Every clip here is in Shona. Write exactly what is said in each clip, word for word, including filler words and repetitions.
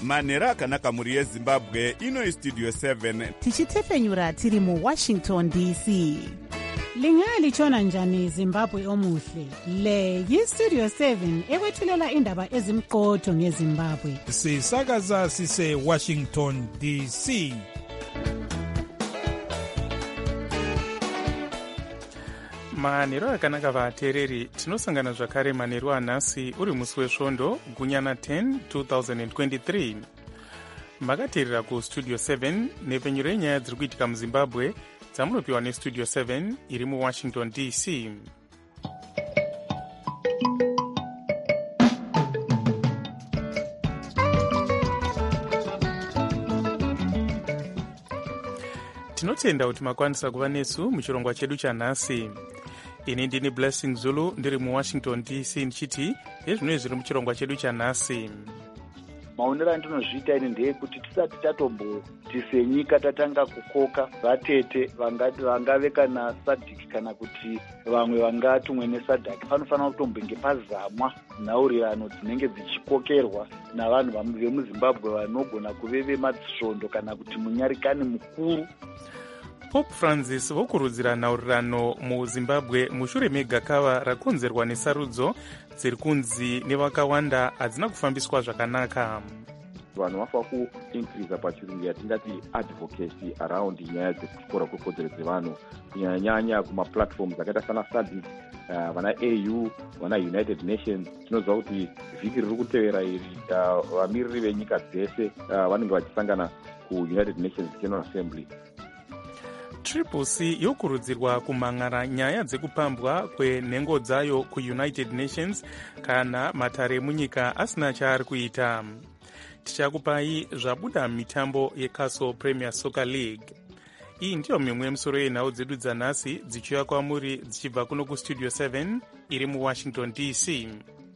manhero akanaka mhuri yezimbabwe. Ino istudio seven tichitefenyura tiri muwashington D C. Lingalitshona njani Zimbabwe omuhle? Le yistudio seven ekwethulela indaba ezimqotho ngeZimbabwe. Sisakaza sise Washington D C. manhero akanaka vateereri, tinosangana zvakare manhero anhasi uri musi wesvondo gunyana ten twenty twenty-three. makateerera kustudio seven nepfenyuro yenyaya dziri kuitika muzimbabwe dzamunopiwa nestudio seven iri muwashington D C. tinotenda kuti makwanisa kuva nesu muchirongwa chedu chanhasi. ini ndini Blessing Zulu ndiri muwashington D C ndichiti ezvinoi zviri muchirongwa chedu chanhasi. maonero andinozviita ini ndeyekuti tisati tatomboti senyika tatanga kukoka vatete vangave kana sadhiki kana kuti vamwe vangatumwe nesadhaki, panofanira kutombenge pazamwa nhaurirano dzinenge dzichikokerwa navanhu vemuzimbabwe vanogona kuve vemasvondo kana kuti munyarikani mukuru. Pope Francis vokurudzira nhaurirano muzimbabwe mushure megakava rakonzerwa nesarudzo dziri kunzi nevakawanda hadzina kufambiswa zvakanaka. vanhu vafanira kuincreasa pachirungu yatingati advocacy around nyaya dzekukora kwekodzero dzevanhu, kunyanyanya kumaplatforms akaita sana SADC, uh, vana A U, vana United Nations. tinoziva kuti vhiki riri kutevera iri vamiriri uh, venyika dzese uh, vanenge vachisangana kuUnited Nations General Assembly. Triple C yokurudzirwa kumhan'ara nyaya dzekupambwa kwenhengo dzayo kuUnited Nations kana matare munyika asina chaari kuita. tichakupai zvabuda mitambo yeCastle Premier Soccer League. iyi ndiyo mimwe yemusoro yenhau dzedu dzanhasi dzichiuya kwamuri dzichibva kuno kustudio seven iri muwashington D C.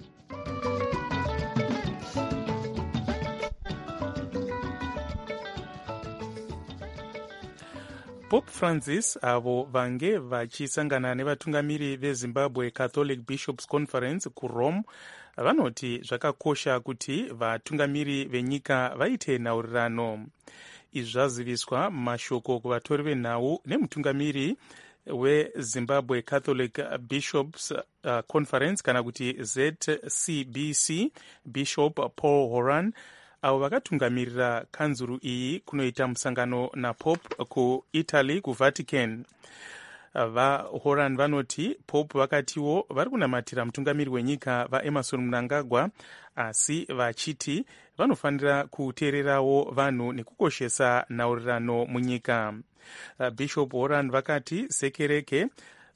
Pope Francis avo vange vachisangana nevatungamiri veZimbabwe Catholic Bishops Conference kuRome vanoti zvakakosha kuti vatungamiri venyika vaite nhaurirano. izvi zvaziviswa mumashoko kuvatori venhau nemutungamiri weZimbabwe Catholic Bishops uh, Conference kana kuti Z C B C Bishop Paul Horan, avo vakatungamirira kanzuru iyi kunoita musangano napope kuItaly kuVatican. vaHoran vanoti pope vakatiwo vari kunamatira mutungamiri wenyika vaEmerson Mnangagwa, asi vachiti vanofanira kuteererawo vanhu nekukoshesa nhaurirano munyika. Bishop Horan vakati sekereke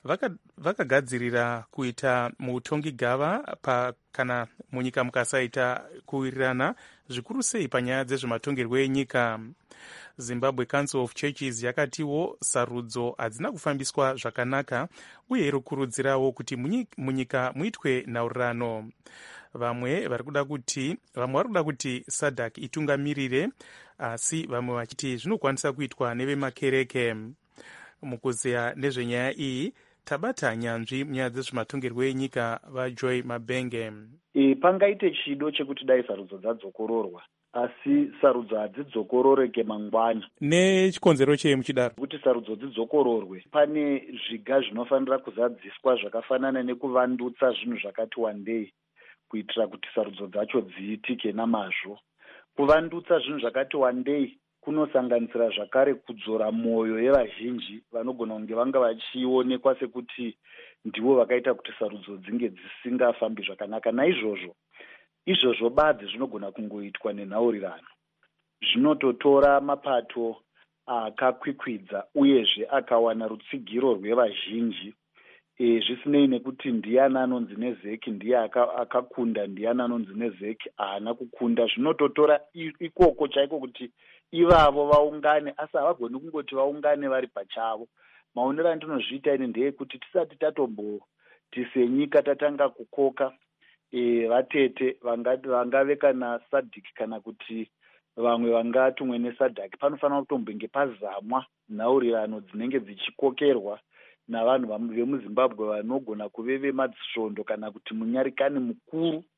vakagadzirira kuita mutongi gava pa kana munyika mukasaita kuwirirana zvikuru sei panyaya dzezvematongerwo enyika. Zimbabwe Council of Churches yakatiwo sarudzo hadzina kufambiswa zvakanaka uye irikurudzirawo kuti munyika muitwe nhaurirano. vamwe vari kuda kuti vamwe vari kuda kuti SADC itungamirire, asi vamwe vachiti zvinokwanisa kuitwa nevemakereke. mukuzeya nezvenyaya iyi tabata nyanzvi munyaya dzezvematongerwo enyika vaJoy Mabenge. E, pangaite chido chekuti dai sarudzo dzadzokororwa, asi sarudzo hadzidzokororeke mangwana. Nechikonzero chei muchidaro? Kuti sarudzo dzidzokororwe, pane zviga zvinofanira kuzadziswa zvakafanana nekuvandutsa zvinhu zvakati wandei kuitira kuti sarudzo dzacho dziitike namazvo. Kuvandutsa zvinhu zvakati wandei kunosanganisira zvakare kudzora mwoyo yevazhinji vanogona kunge vanga vachionekwa sekuti ndivo vakaita kuti sarudzo dzinge dzisingafambi zvakanaka. Naizvozvo izvozvo badzi zvinogona kungoitwa nenhaurirano. Zvinototora mapato akakwikwidza uyezve akawana rutsigiro rwevazhinji, e, zvisinei nekuti ndiani anonzi nezeki, ndiye akakunda, ndiani anonzi nezeki haana kukunda. Zvinototora ikoko chaiko kuti ivavo vaungane, asi havagoni kungoti vaungane vari pachavo. Maonero andinozviita ini ndeyekuti tisati tatomboti senyika tatanga kukoka e, vatete vangave kana sadhiki kana kuti vamwe vangatumwe nesadhaki, panofanira kutombenge pazamwa nhaurirano dzinenge dzichikokerwa navanhu vemuzimbabwe vanogona kuve vemasvondo kana kuti munyarikani mukuru.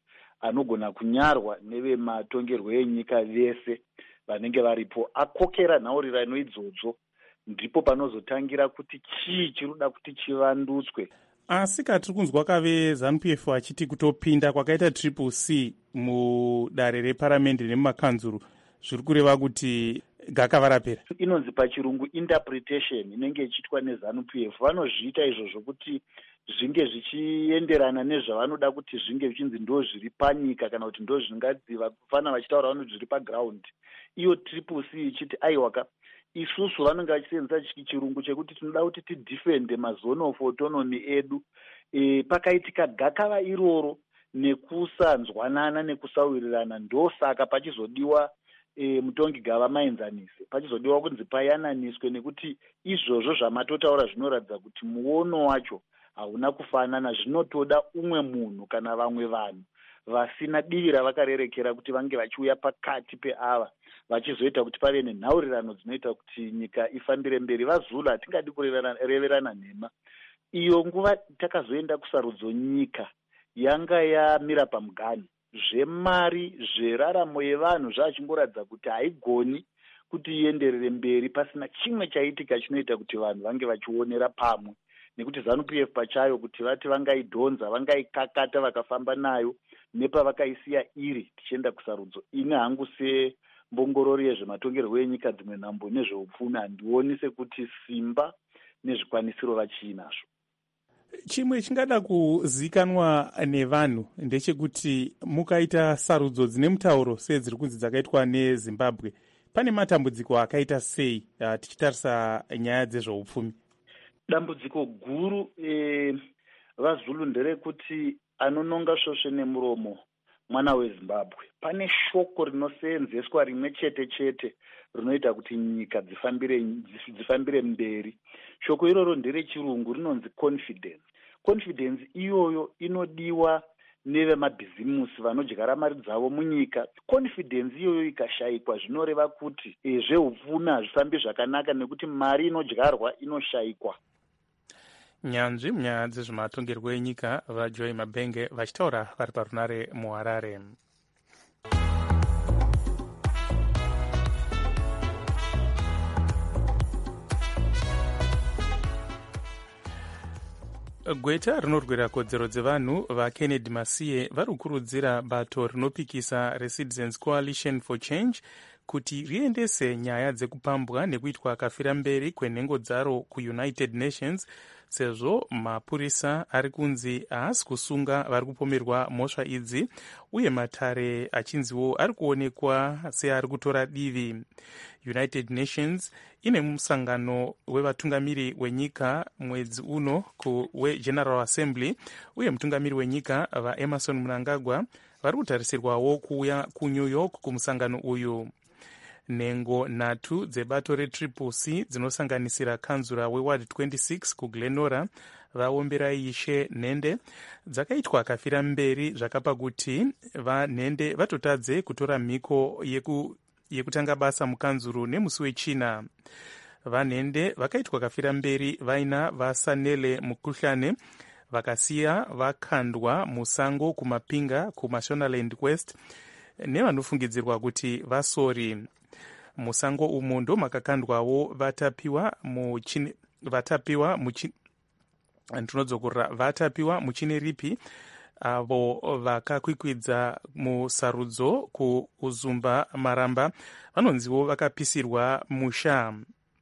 anogona kunyarwa nevematongerwo enyika vese vanenge varipo akokera nhaurirano idzodzo, ndipo panozotangira kuti chii chinoda kuti chivandutswe. Asi katiri kunzwa kave ZANU P F achiti kutopinda kwakaita triple C mudare reparamende nemumakanzuru zviri kureva kuti gakava rapera. Inonzi pachirungu interpretation inenge ichiitwa neZANU P F. Vanozviita izvo zvokuti zvinge zvichienderana nezvavanoda kuti zvinge zvichinzi ndo zviri panyika kana kuti ndo zvingadziva kufana vachitaura vanoti zviri paground. Iyo triple C ichiti aiwaka isusu vanenge vachisenzesa chirungu chekuti tinoda kuti tidefende mazone of autonomy edu. E, pakaitika gakava iroro nekusanzwanana nekusawirirana ndosaka pachizodiwa e, mutongi gava maenzanise, pachizodiwa kunzi payananiswe, nekuti izvozvo zvamatotaura zvinoratidza kuti muono wacho hauna kufanana. Zvinotoda umwe munhu kana vamwe vanhu vasina divi ravakarerekera kuti vange vachiuya pakati peava vachizoita kuti pave nenhaurirano dzinoita kuti nyika ifambire mberi. VaZulu hatingadi kureverana nhema. Iyo nguva takazoenda kusarudzo, nyika yanga yamira pamuganhu, zvemari zveraramo yevanhu zvachingoratidza kuti haigoni kuti ienderere mberi pasina chimwe chaitika chinoita kuti vanhu vange vachionera pamwe, nekuti ZANU P F pachayo kuti vati vangaidhonza vangaikakata vakafamba nayo nepavakaisiya iri tichienda kusarudzo. Ine hangu sembongorori yezvematongerwo enyika dzimwe nhambo nezveupfumi handioni sekuti simba nezvikwanisiro vachiinazvo. Chimwe chingada kuzikanwa nevanhu ndechekuti mukaita sarudzo dzine mutauro sedziri kunzi dzakaitwa neZimbabwe, pane matambudziko akaita sei uh, tichitarisa nyaya dzezveupfumi? Dambudziko guru e, vaZulu nderekuti anononga svosve nemuromo mwana weZimbabwe. Pane shoko rinoseenzeswa rimwe chete chete rinoita kuti nyika dzifambire dzifambire mberi. Shoko iroro nderechirungu, rinonzi confidence. Confidence iyoyo inodiwa nevemabhizimusi vanodyara mari dzavo munyika. Confidence iyoyo ikashayikwa zvinoreva kuti e, zveupfumi hazvifambi zvakanaka, nekuti mari inodyarwa inoshayikwa. Nyanzvi munyaya dzezvematongerwo enyika vaJoy Mabenge vachitaura vari parunare muHarare. Gweta rinorwira kodzero dzevanhu vaKennedy Masiye vari kukurudzira bato rinopikisa reCitizens Coalition for Change kuti riendese nyaya dzekupambwa nekuitwa kafira mberi kwenhengo dzaro kuUnited Nations, sezvo mapurisa ari kunzi haasi kusunga vari kupomerwa mhosva idzi, uye matare achinziwo ari kuonekwa seari kutora divi. United Nations ine musangano wevatungamiri wenyika mwedzi uno weGeneral Assembly, uye mutungamiri wenyika vaEmerson Mnangagwa vari kutarisirwawo kuuya kuNew York kumusangano uyu. Nhengo nhatu dzebato reTriple C dzinosanganisira kanzura weWard twenty-six kuGlenora vaombera ishe nhende dzakaitwa kafira mberi zvakapa kuti vanhende vatotadze kutora mhiko yeku, yekutanga basa mukanzuru nemusi wechina. Vanhende vakaitwa kafira mberi vaina vaSanele Mukuhlane vakasiya vakandwa musango kumapinga kuMashonaland West nevanofungidzirwa kuti vasori. Musango umu ndo makakandwawo vatapiwa muchine vatapiwa muchine ndinodzokera vatapiwa muchine ripi avo vakakwikwidza musarudzo kuuzumba maramba vanonziwo vakapisirwa musha.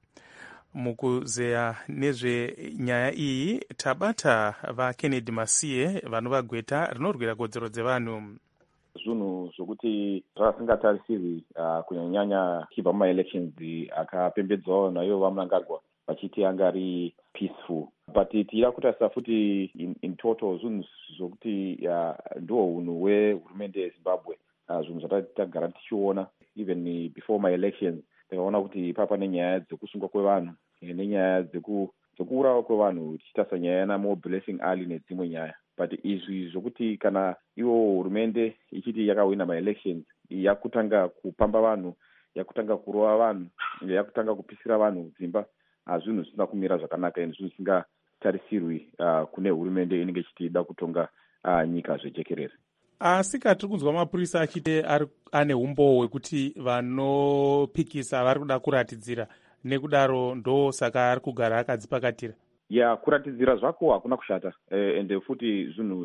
Mukuzeya nezvenyaya iyi tabata vaKennedy Masiye vanova gweta rinorwira kodzero dzevanhu. Zvinhu zvokuti zvasingatarisirwi uh, kunyanyanya chibva mumaelections akapembedzwawo nayo vaMnangagwa vachiti anga ari peaceful, but tira kutarisa futi in, in total zvinhu zvokuti uh, ndo unhu hwehurumende yeZimbabwe, uh, zvinhu zvatagara tichiona even before my elections. Takaona kuti papa nenyaya dzekusungwa kwevanhu nenyaya dzekuurawa kwevanhu tichitarisa nyaya yanamo Blessing Ali nedzimwe nyaya, but izvi zvokuti kana iwo hurumende ichiti yakawina maelections yakutanga kupamba vanhu, yakutanga kurova vanhu, yakutanga kupisira vanhu dzimba, zvinhu zvisina kumira zvakanaka ende zvinhu zvisingatarisirwi uh, kune hurumende inenge ichiti ida kutonga uh, nyika zvejekerere. asi katiri kunzwa mapurisa achiti ane umbo hwekuti vanopikisa vari kuda kuratidzira, nekudaro ndo saka ari kugara akadzipakatira. ya yeah, kuratidzira zvako hakuna kushata eh, ende futi zvinhu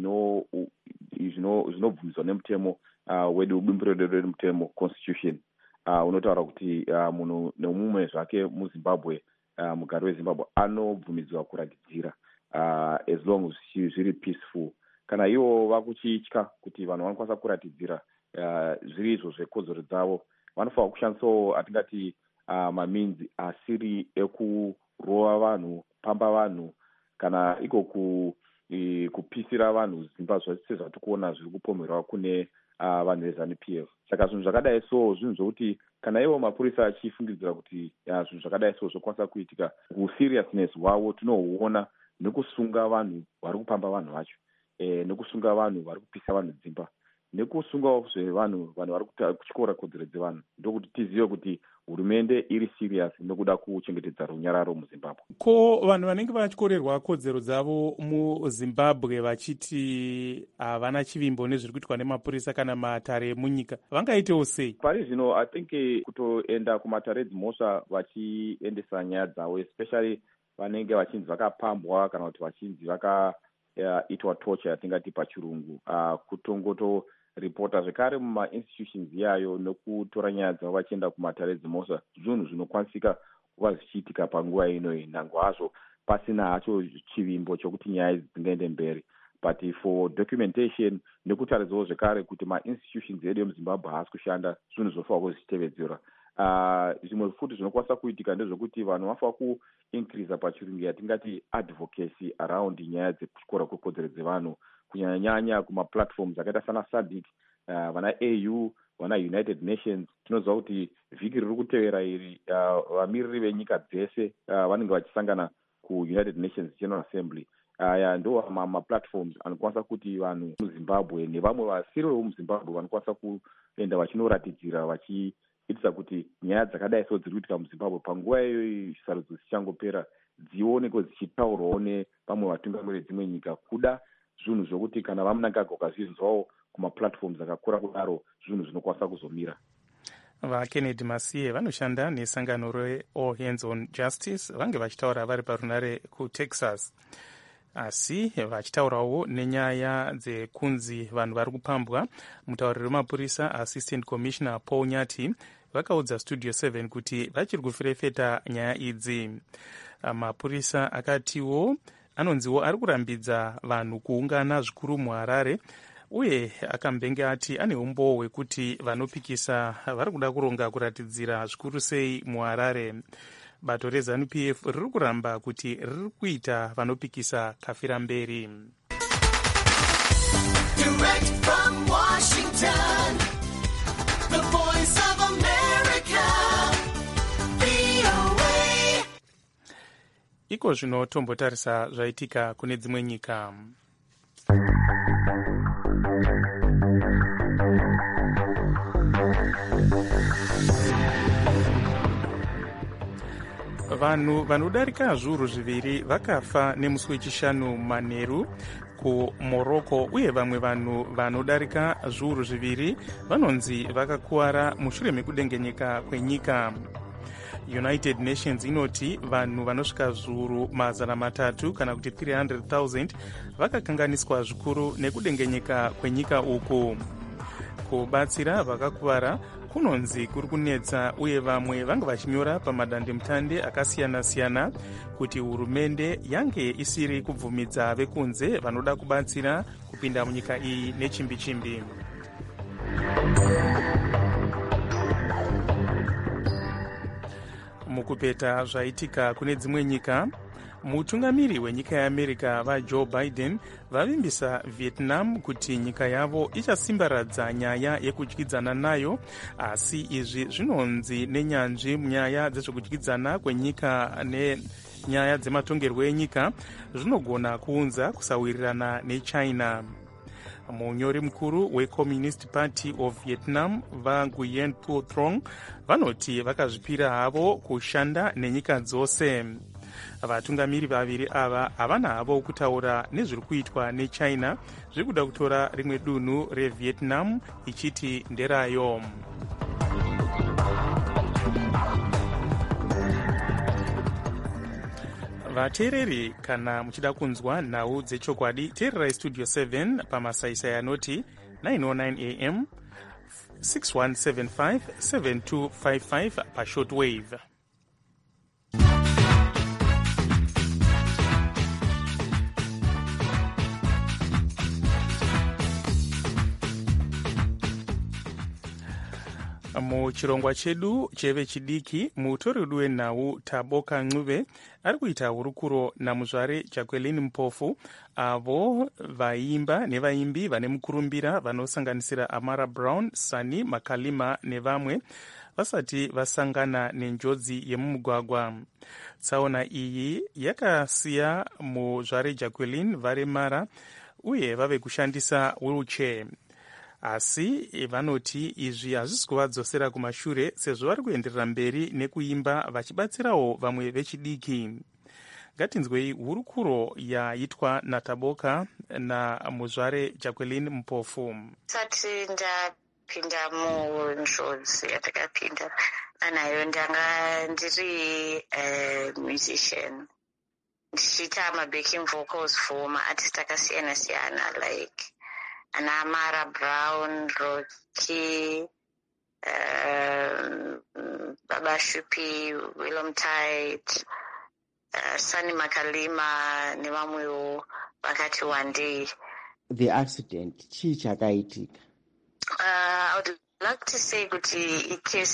zvinobvumidzwa nemutemo uh, wedu bumbiro redu remutemo constitution uh, unotaura kuti uh, munhu nemumwe zvake muzimbabwe uh, mugari wezimbabwe anobvumidzwa kuratidzira uh, as long as zviri peaceful. Kana ivo vakuchitya kuti vanhu vanokwanisa kuratidzira uh, zviri izvo zvekodzero dzavo, vanofanira kushandisawo atingati uh, maminzi asiri ekurova vanhu, kupamba vanhu, kana iko ku, e, kupisira vanhu zimba sezvatiri kuona zviri kupomherwa kune uh, vanhu veZANU P F. Saka zvinhu zvakadai so zvinhu zvokuti kana ivo mapurisa achifungidzira kuti uh, zvinhu zvakadai so zvokwanisa kuitika, kuseriousness hwavo tinohuona nekusunga vanhu vari kupamba vanhu vacho, e, nekusunga vanhu vari kupisa vanhu dzimba, nekusungawo zvevanhu vanhu vari kutyora kodzero dzevanhu, ndokuti tizive kuti hurumende iri serious nekuda kuchengetedza runyararo muZimbabwe. Ko vanhu vanenge vachkorerwa kodzero dzavo muZimbabwe vachiti havana chivimbo nezviri kuitwa nemapurisa kana matare emunyika, vangaitewo sei? Pari zvino I think kutoenda kumatare edzimhosva vachiendesa nyaya dzavo, especially vanenge vachinzi vakapambwa kana kuti vachinzi vakaitwa uh, torture yatingati pachirungu, uh, kutongoto ripota zvekare mumainstitutions yayo nekutora nyaya dzavo vachienda kumatare edzimhosva, zvinhu zvinokwanisika kuva zvichiitika panguva inoyi, nhango hazvo pasina hacho chivimbo chokuti nyaya idzi dzingaende mberi. But for documentation nekutaridzawo zvekare kuti mainstitutions edu emuZimbabwe haasi kushanda, zvinhu zvofanira kuzvitevedzera. Uh, zvimwe futi zvinokwanisa kuitika ndezvekuti vanhu vafanira kuincreasa pachirungu yatingati advocacy around nyaya dzekutyora kwekodzero dzevanhu, kunyanya-nyanya kumaplatforms akaita sana SADC, uh, vana A U, vana United Nations. Tinoziva kuti vhiki riri kutevera iri uh, vamiriri venyika dzese uh, vanenge vachisangana kuUnited Nations General Assembly. Aya uh, ndo maplatforms anokwanisa kuti vanhu muZimbabwe nevamwe vasiri vemuZimbabwe vanokwanisa kuenda vachinoratidzira vachiitisa kuti nyaya dzakadai so dziri kuitika muZimbabwe panguva iyoyi sarudzo dzichangopera dzionekwe dzichitaurwawo nevamwe vatungamiriri dzimwe nyika, kuda zvinhu zvokuti kana vamunangagwa zvinzwawo kumaplatforms akakura kudaro zvinhu zvinokwanisa kuzomira. VaKennedy Masiye vanoshanda nesangano reAll Hands on Justice, vange vachitaura vari parunare kuTexas, asi vachitaurawo nenyaya dzekunzi vanhu vari kupambwa. Mutauriri wemapurisa Assistant Commissioner Paul Nyati vakaudza Studio seven kuti vachiri kufurefeta nyaya idzi. Mapurisa akatiwo anonziwo ari kurambidza vanhu kuungana zvikuru muHarare, uye akambenge ati ane umbo hwekuti vanopikisa vari kuda kuronga kuratidzira zvikuru sei muHarare. Bato reZANU P F riri kuramba kuti riri kuita vanopikisa kafira mberi. Direct from Washington, the voice of America, V O A. Iko zvino tombotarisa zvaitika kune dzimwe nyika. Vanhu vanodarika zviuru zviviri vakafa nemusi wechishanu manheru kuMorocco, uye vamwe vanhu vanodarika zviuru zviviri vanonzi vakakuwara mushure mekudengenyeka kwenyika. United Nations inoti vanhu vanosvika zviuru mazana matatu kana kuti three hundred thousand vakakanganiswa zvikuru nekudengenyeka kwenyika uku. Kubatsira vakakuwara kunonzi kuri kunetsa, uye vamwe vange vachinyora pamadandemutande akasiyana-siyana kuti hurumende yange isiri kubvumidza vekunze vanoda kubatsira kupinda munyika iyi nechimbi-chimbi. Mukupeta zvaitika kune dzimwe nyika, mutungamiri wenyika yeAmerica vaJoe Biden vavimbisa Vietnam kuti nyika yavo ichasimbaradza nyaya yekudyidzana nayo, asi izvi zvinonzi nenyanzvi munyaya dzezvekudyidzana kwenyika nenyaya dzematongerwo enyika zvinogona kuunza kusawirirana neChina. Munyori mukuru weCommunist Party of Vietnam vaNguyen Phu Trong vanoti vakazvipira havo kushanda nenyika dzose. vatungamiri vaviri ava havana havo kutaura nezviri kuitwa nechina zviri kuda kutora rimwe dunhu revietnam ichiti nderayo. vateereri, kana muchida kunzwa nhau dzechokwadi, teererai studio seven pamasaisai anoti nine oh nine a m six one seven five seven two five five pashortwave. muchirongwa chedu cheve chidiki, mutori wedu wenhau Taboka Ncube ari kuita hurukuro namuzvare Jacqueline Mpofu, avo vaimba nevaimbi vane mukurumbira vanosanganisira Amara Brown, Sani Makalima nevamwe vasati vasangana nenjodzi yemumugwagwa. Tsaona iyi yakasiya muzvare Jacqueline varemara uye vave kushandisa wheelchair. Asi vanoti izvi hazvisi kuvadzosera kumashure sezvo vari kuenderera mberi nekuimba vachibatsirawo vamwe vechidiki. Ngatinzwei hurukuro yaitwa naTaboka namuzvare Jacqueline Mpofu. Sati ndapinda munjodzi yatakapinda nayo ndanga ndiri uh, musician ndichiita mabacking vocals for maartist akasiyana siyana like Ana Amara Brown, Rocky, uh, Baba Shupi, Willem Tite, uh, Sani Makalima, nevamwewo vakati one day. The accident, chii chakaitika? Uh, I would like to say kuti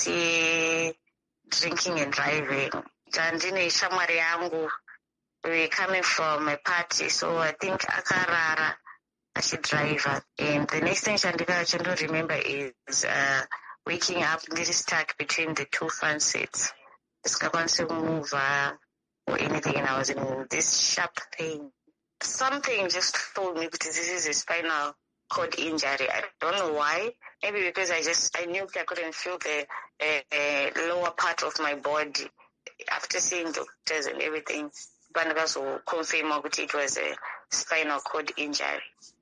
ikesi drinking and driving. Ndine shamwari yangu, we coming from a party, so I think akarara. As a driver, and the next thing Chandika Chandu remember is uh, waking up really stuck between the two front seats. I can't move uh, or anything, and I was in this sharp pain. Something just told me that this is a spinal cord injury. I don't know why. Maybe because I just I knew I couldn't feel the uh, uh, lower part of my body after seeing doctors and everything. Banagaso confirmed that it was a spinal cord injury.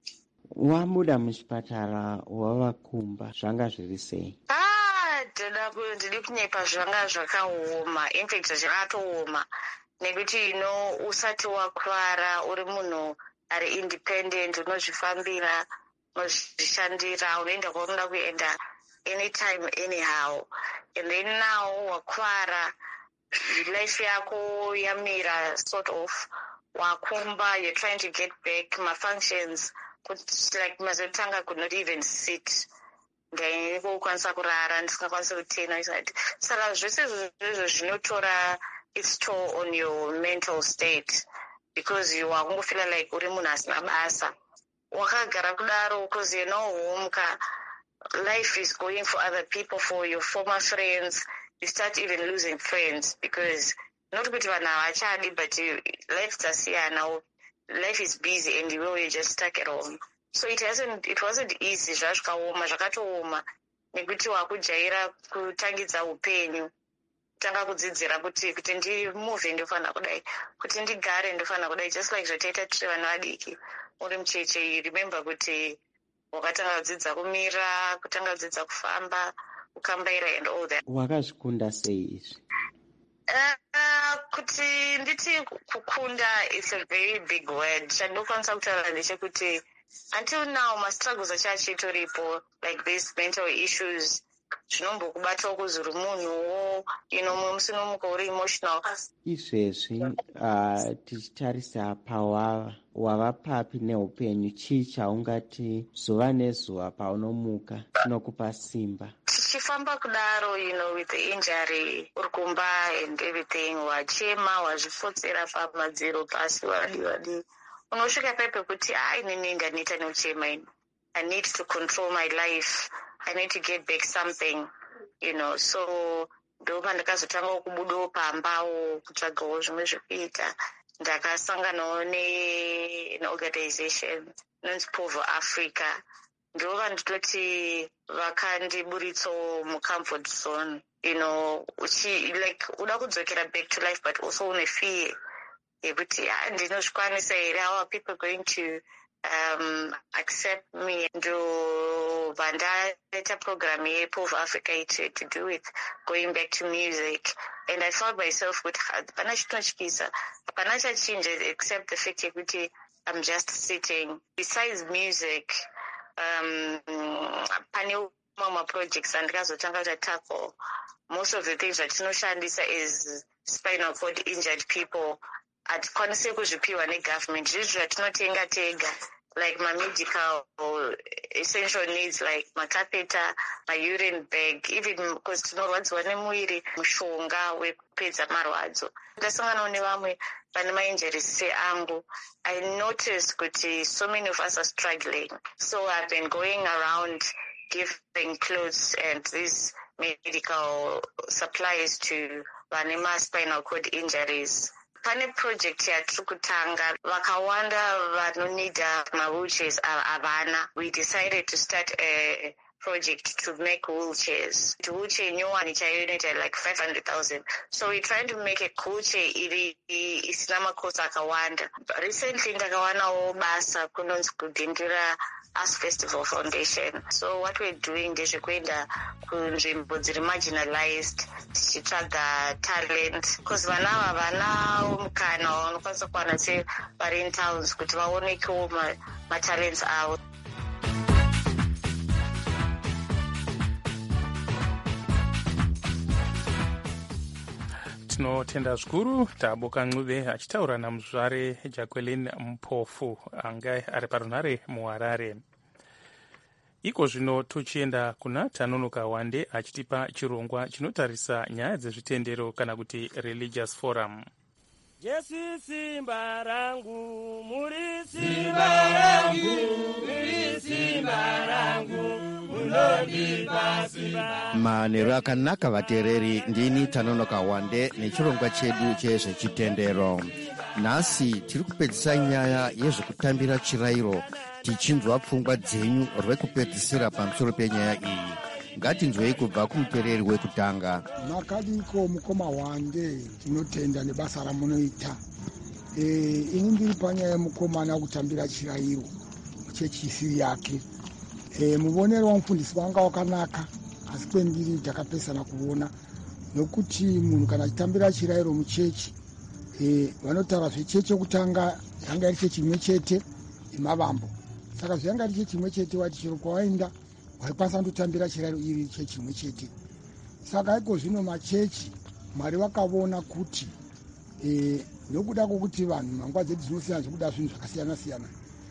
Wamuda muchipatara wavakumba zvanga zviri sei? Ah, ndiri kunyepa zvanga zvakaoma, in fact zvakatooma nekuti ino usati wakwara uri munhu ari independent, unozvifambira, unozvishandira, unoenda kwaunoda kuenda anytime anyhow, and then now wakwara, life yako yamira sort of, wakumba, you're trying to get back my functions. Like mazotanga could not even sit. Ngaikokwanisa kurara ndisingakwanisi kutena. Saka zvese izvozvo zvinotora its toll on your mental state because you are kungofila like uri munhu asina basa. Wakagara kudaro because you know homka, life is going for other people, for your former friends. You start even losing friends because not kuti vanhu havachadi, but you, life dzasiyana. Life is busy and you will just stuck at home. So it hasn't, it wasn't easy. Zvazvikaoma, zvakatooma. Nekuti wakujaira kutangidza upenyu. Tanga kudzidzira kuti kuti ndi move ndofana kudai. Kuti ndigare ndofana kudai. Just like zvotaita tiri vanhu vadiki. Uri mucheche, you remember kuti wakatanga kudzidza kumira, kutanga kudzidza kufamba, kukambaira and all that. Wakazvikunda sei izvi? Uh, kuti nditi kukunda, it's a very big word. Chandokwanisa kutaura ndechekuti until now my struggles achachitoripo, like these mental issues zvinombokubatawo kuzi uri munhuwo, you know, mumwe musi nomuka uri emotional. Izvezvi uh, tichitarisa pawava wava papi neupenyu, chii chaungati zuva nezuva paunomuka chinokupa simba? Tichifamba kudaro, you know, with the injury, uri kumba and everything, wachema, wazvifotsera pamadziro pasi, wadi wadi. Unosvika pepe kuti ah, inini ndaneta neuchema ini. I need to control my life. I need to get back something, you know. So ndopa ndakazotanga kubudawo pambawo kutsvagawo zvimwe zvekuita. Ndakasanganawo neorganization inonzi Povo Africa. Ndova nditoti vakandiburitsawo mucomfort zone, you know, uchi like uda kudzokera back to life but also une fear yekuti ndinozvikwanisa here, how are people going to um, accept me. Ndobva ndaita program yePov Africa to, to do with going back to music, and I found myself kuti hapana chinotyisa, hapana chachinja except the fact yekuti I'm just sitting. Besides music, um, pane mamwe projects andikazotanga to tackle. Most of the things zvatinoshandisa is spinal cord injured people. Hatikwanisi kuzvipiwa negovernment. Zvizvo zvatinotenga tega, like my medical essential needs like macatheter, my urine bag, even because tinorwadziwa nemuviri, mushonga wekupedza marwadzo. Ndasanganawo nevamwe vane mainjuries seangu. I noticed kuti so many of us are struggling. So I've been going around giving clothes and these medical supplies to vanema spinal cord injuries. Pane project yatiri kutanga, vakawanda vanonida mawheelchairs avana. We decided to start a project to make wheelchairs. To wheelchair nyowani chaiyo inoita like five hundred thousand. So we're trying to make a wheelchair iri isina makosa akawanda. Recently ndakawanawo basa kunonzi kudhindira Us Festival Foundation. So what we're doing is kuenda kunzvimbo dziri marginalized tichitsvaga talent, because vana ava vanawo mukana vanokwanisa kuwana se vari in towns kuti vaonekewo matalents avo. Tinotenda zvikuru Taboka Ncube achitaura namuzvare Jacqueline Mpofu anga ari parunhare muHarare. Iko zvino tuchienda kuna Tanonoka Wande achitipa chirongwa chinotarisa nyaya dzezvitendero kana kuti religious forum. Jesu simba rangu, muri simba rangu, muri simba rangu, munondipa simba. Manero akanaka vateereri, ndini Tanonoka Wande nechirongwa chedu chezvechitendero. Nhasi tiri kupedzisa nyaya yezvekutambira chirayiro, tichinzwa pfungwa dzenyu rwekupedzisira pamusoro penyaya iyi. Ngatinzwei kubva kumuteereri wekutanga. Makadiko mukoma Wande, tinotenda nebasa ramunoita. Eh, ini ndiri panyaya yemukomana kutambira chirayiro chechisi yake. Eh, muvonero wamufundisi wanga wakanaka, asi kwendiri takapesana kuona nokuti munhu kana achitambira chirayiro muchechi, eh, vanotaura zvechechi kutanga yanga iri chechi imwe chete imavambo. Saka zvanga iri chechi imwe chete wati chero kwawaenda waikwanisa kutambira chirayiro iri chechi imwe chete. Saka iko zvino machechi Mwari vakaona kuti eh, nokuda kwokuti vanhu mangwa dzedu dzinosiyana zvekuda zvinhu zvakasiyana siyana,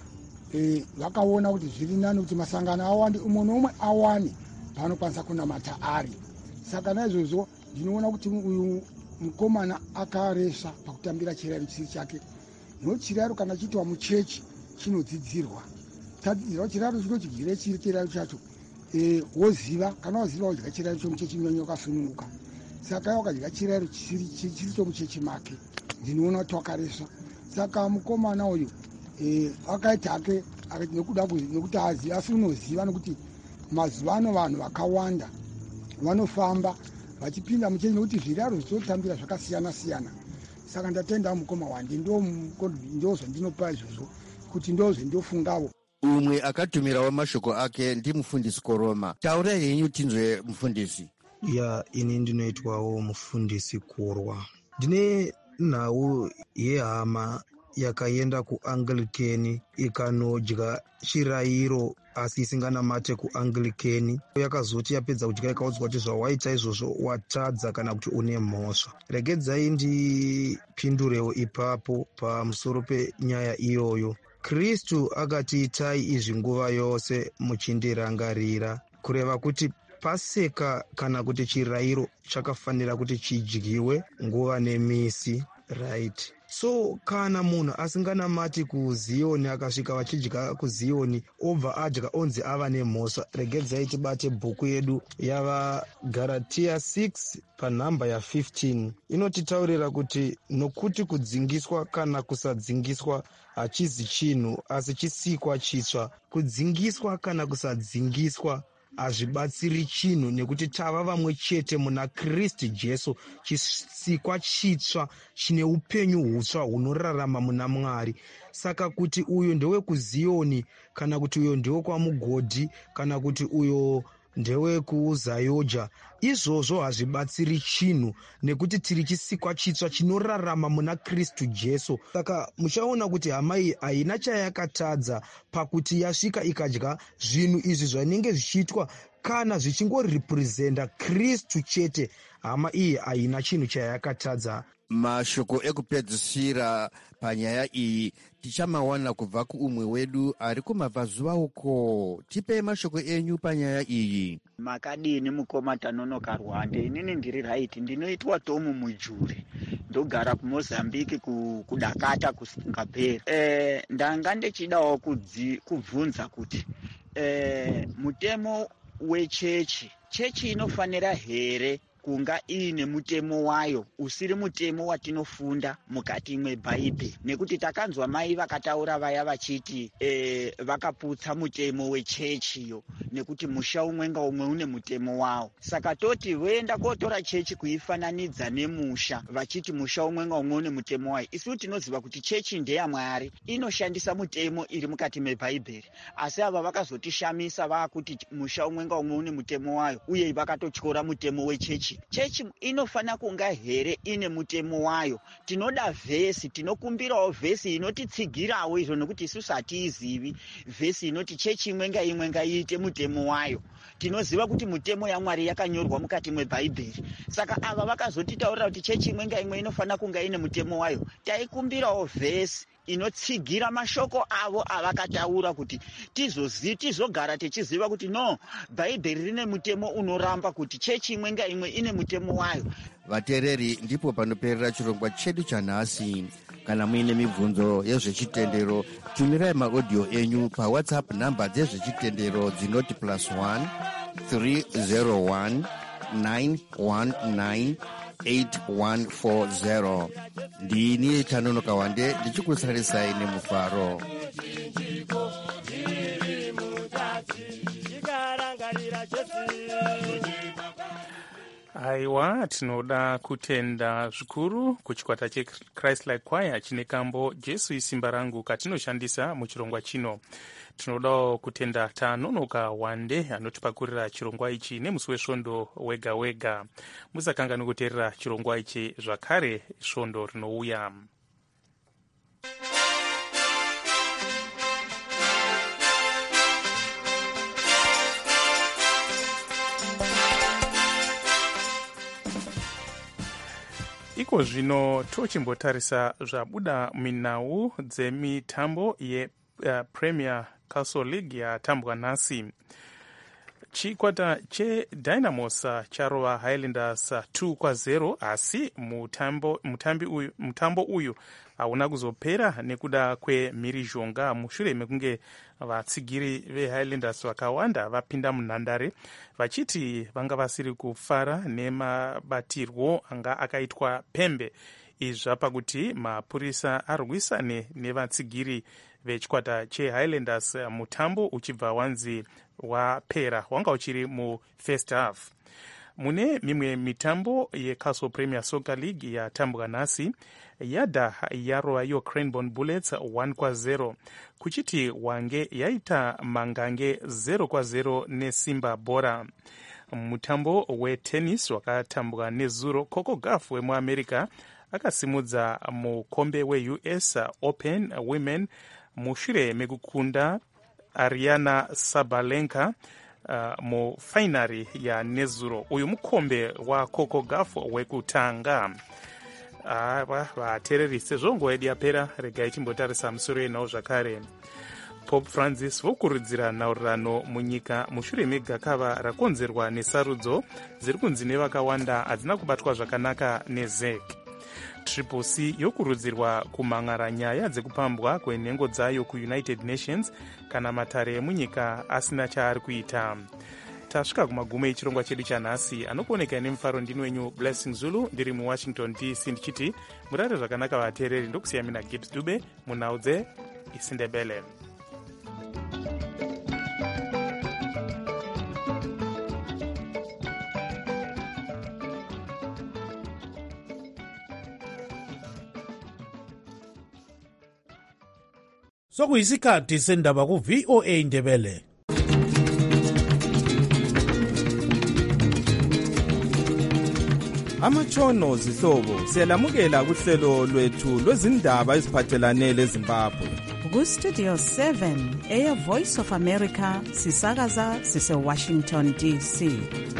eh, vakaona kuti zviri nani kuti masangano awande, umwe nomwe awane paanokwanisa kunamata ari. Saka naizvozvo ndinoona kuti uyu mukomana akaresa pakutambira chirayiro chisiri chake. Nokuti chirayiro kana chiitwa muchechi chinodzidzirwa. Tadzidzirwa chirayiro chinochidyire chiri chirayiro chacho, eh, woziva, kana waziva udya chirayiro chomuchechi nyanya wakasununguka. Saka wakadya chirayiro chiri chomuchechi make, ndinoona kuti wakaresa. Saka mukomana uyu eh, akaita hake nekuda nekuti aziva, asi unoziva nokuti mazuva ano vanhu vakawanda vanofamba vachipinda muchechi nokuti zvirayiro zvinotambira zvakasiyana siyana. Saka ndatenda mukoma Wande, ndo zvandinopa izvozvo kuti ndo zvandinofungavo. Umwe akatumirawo mashoko ake ndimufundisi Koroma. Taura henyu tinzwe mufundisi. Ya, ini ndinoitwawo mufundisi Korwa. Ndine nhau yehama yakaenda kuAnglikeni ikanodya chirayiro asi isinganamate kuAnglikeni. Yakazoti yapedza kudya ikaudzwa kuti zvawaita izvozvo watadza kana kuti une mhosva. Regedzai ndipindurewo ipapo pamusoro penyaya iyoyo. Kristu akatiitai izvi nguva yose muchindirangarira, kureva kuti Paseka kana kuti chirayiro chakafanira kuti chidyiwe nguva nemisi, right? So kana munhu asinganamati kuZioni akasvika vachidya kuZioni obva adya onzi ava nemhosva. Regedzai tibate bhuku yedu yavaGaratia six panhamba ya15 inotitaurira kuti nokuti kudzingiswa kana kusadzingiswa hachizi chinhu asi chisikwa chitsva. Kudzingiswa kana kusadzingiswa hazvibatsiri chinhu nekuti tava vamwe chete muna Kristu Jesu, chisikwa chitsva chine upenyu hutsva hunorarama muna Mwari. Saka kuti uyo ndewe kuZioni kana kuti uyo ndewe kwamugodhi kana kuti uyo ndewe kuZayoja, izvozvo hazvibatsiri chinhu nekuti tiri chisikwa chitsva chinorarama muna Kristu Jesu. Saka muchaona kuti hama iyi haina chayakatadza pakuti yasvika ikadya zvinhu izvi zvinenge zvichiitwa kana zvichingoriprezenta Kristu chete. Hama iyi haina chinhu chayakatadza. Mashoko ekupedzisira panyaya iyi tichamawana kubva kuumwe wedu ari kumabvazuva uko. Tipe mashoko enyu panyaya iyi. Makadini mukoma Tanonoka Rwande. Inini ndiri right, ndinoitwa Tomu Mujuri, ndogara kuMozambique kudakata kusingaperi. Eh, ndanga ndichidawo kubvunza kuti eh, mutemo wechechi chechi inofanira here kunga iine mutemo wayo usiri mutemo watinofunda mukati mwebhaibheri? Nekuti takanzwa mai vakataura vaya vachiti e, vakaputsa mutemo wechechiyo nekuti musha umwe ngaumwe une mutemo wawo. Saka toti voenda kotora chechi kuifananidza nemusha vachiti musha umwe ngaumwe une mutemo wayo. Isusu tinoziva kuti chechi ndeyaMwari, inoshandisa mutemo iri mukati mebhaibheri, asi ava vakazotishamisa vakuti musha umwe ngaumwe une mutemo wayo uye vakatotyora mutemo wechechi. Chechi inofana kunga here ine mutemo wayo. Tinoda vhesi, tinokumbirawo vhesi inotitsigirawo izvo nekuti isusu hatiizivi vhesi inoti chechi imwe ngaimwe ngaiite mutemo wayo. Tinoziva kuti mutemo yaMwari yakanyorwa mukati mwebhaibheri. Saka ava vakazotitaurira kuti chechi imwe ngaimwe inofana kunga ine mutemo wayo. Taikumbirawo vhesi inotsigira mashoko avo avakataura kuti tizozi tizogara tichiziva kuti no, bhaibheri rine mutemo unoramba kuti chechi imwe ngaimwe ine mutemo wayo. Vateereri, ndipo panoperera chirongwa chedu chanhasi. Kana muine mibvunzo yezvechitendero, tumirai maaudio enyu pawhatsapp namba dzezvechitendero dzinoti plus one three zero one nine one nine eight one four zero. Ndini Tanonoka Wande ndichikusarisai nemufaro. Aiwa, tinoda kutenda zvikuru kuchikwata cheChrist Like Choir chine kambo Jesu isimba rangu katinoshandisa muchirongwa chino. Tinodawo kutenda Tanonoka Wande anotipakurira chirongwa ichi nemusi wesvondo wega wega. Musakanganwe kuteerera chirongwa ichi zvakare svondo rinouya. Iko zvino tochimbotarisa zvabuda minhau dzemitambo yePremier Castle League yatambwa nhasi. Chikwata cheDynamos charova Highlanders two kwa zero, asi mutambo, mutambi uyu, mutambo uyu hauna kuzopera nekuda kwemhirizhonga mushure mekunge vatsigiri veHighlanders vakawanda vapinda munhandare vachiti vanga vasiri kufara nemabatirwo anga akaitwa Pembe. Izvi zvapa kuti mapurisa arwisane nevatsigiri vechikwata cheHighlanders mutambo uchibva wanzi wapera, wanga uchiri mufirst half. Mune mimwe mitambo yeCastle Premier Soccer League yatambwa nhasi, Yada yarova iyo Cranbourne Bullets one kwa zero, kuchiti Wange yaita Mangange zero kwa zero neSimba Bora. Mutambo wetennis wakatambwa nezuro, Coco Gauff wemuAmerica akasimudza mukombe weU S Open Women mushure mekukunda Ariana Sabalenka uh, mufainari ya nezuro. Uyu mukombe wa Coco Gauff wekutanga. Ava vateereri, sezvo nguva yedu yapera, regai timbotarisa musoro yenhau zvakare. Pope Francis vokurudzira nhaurirano munyika mushure megakava rakonzerwa nesarudzo dziri kunzi nevakawanda hadzina kubatwa zvakanaka neZek. Triple C yokurudzirwa kumhan'ara nyaya dzekupambwa kwenhengo dzayo kuUnited Nations kana matare emunyika asina chaari kuita. Tasvika kumagumo echirongwa chedu chanhasi. Anokuoneka nemufaro ndini wenyu Blessing Zulu, ndiri muWashington D C ndichiti murare zvakanaka vateereri. Ndokusiya mina Gibbs Dube munhau dzeIsindebele. sokuyisikhathi sendaba ku-V O A Ndebele. Amatshono zihlobo siyalamukela kuhlelo lwethu lwezindaba eziphathelane leZimbabwe. Ku-Studio seven eya Voice of America sisakaza sise-Washington D C.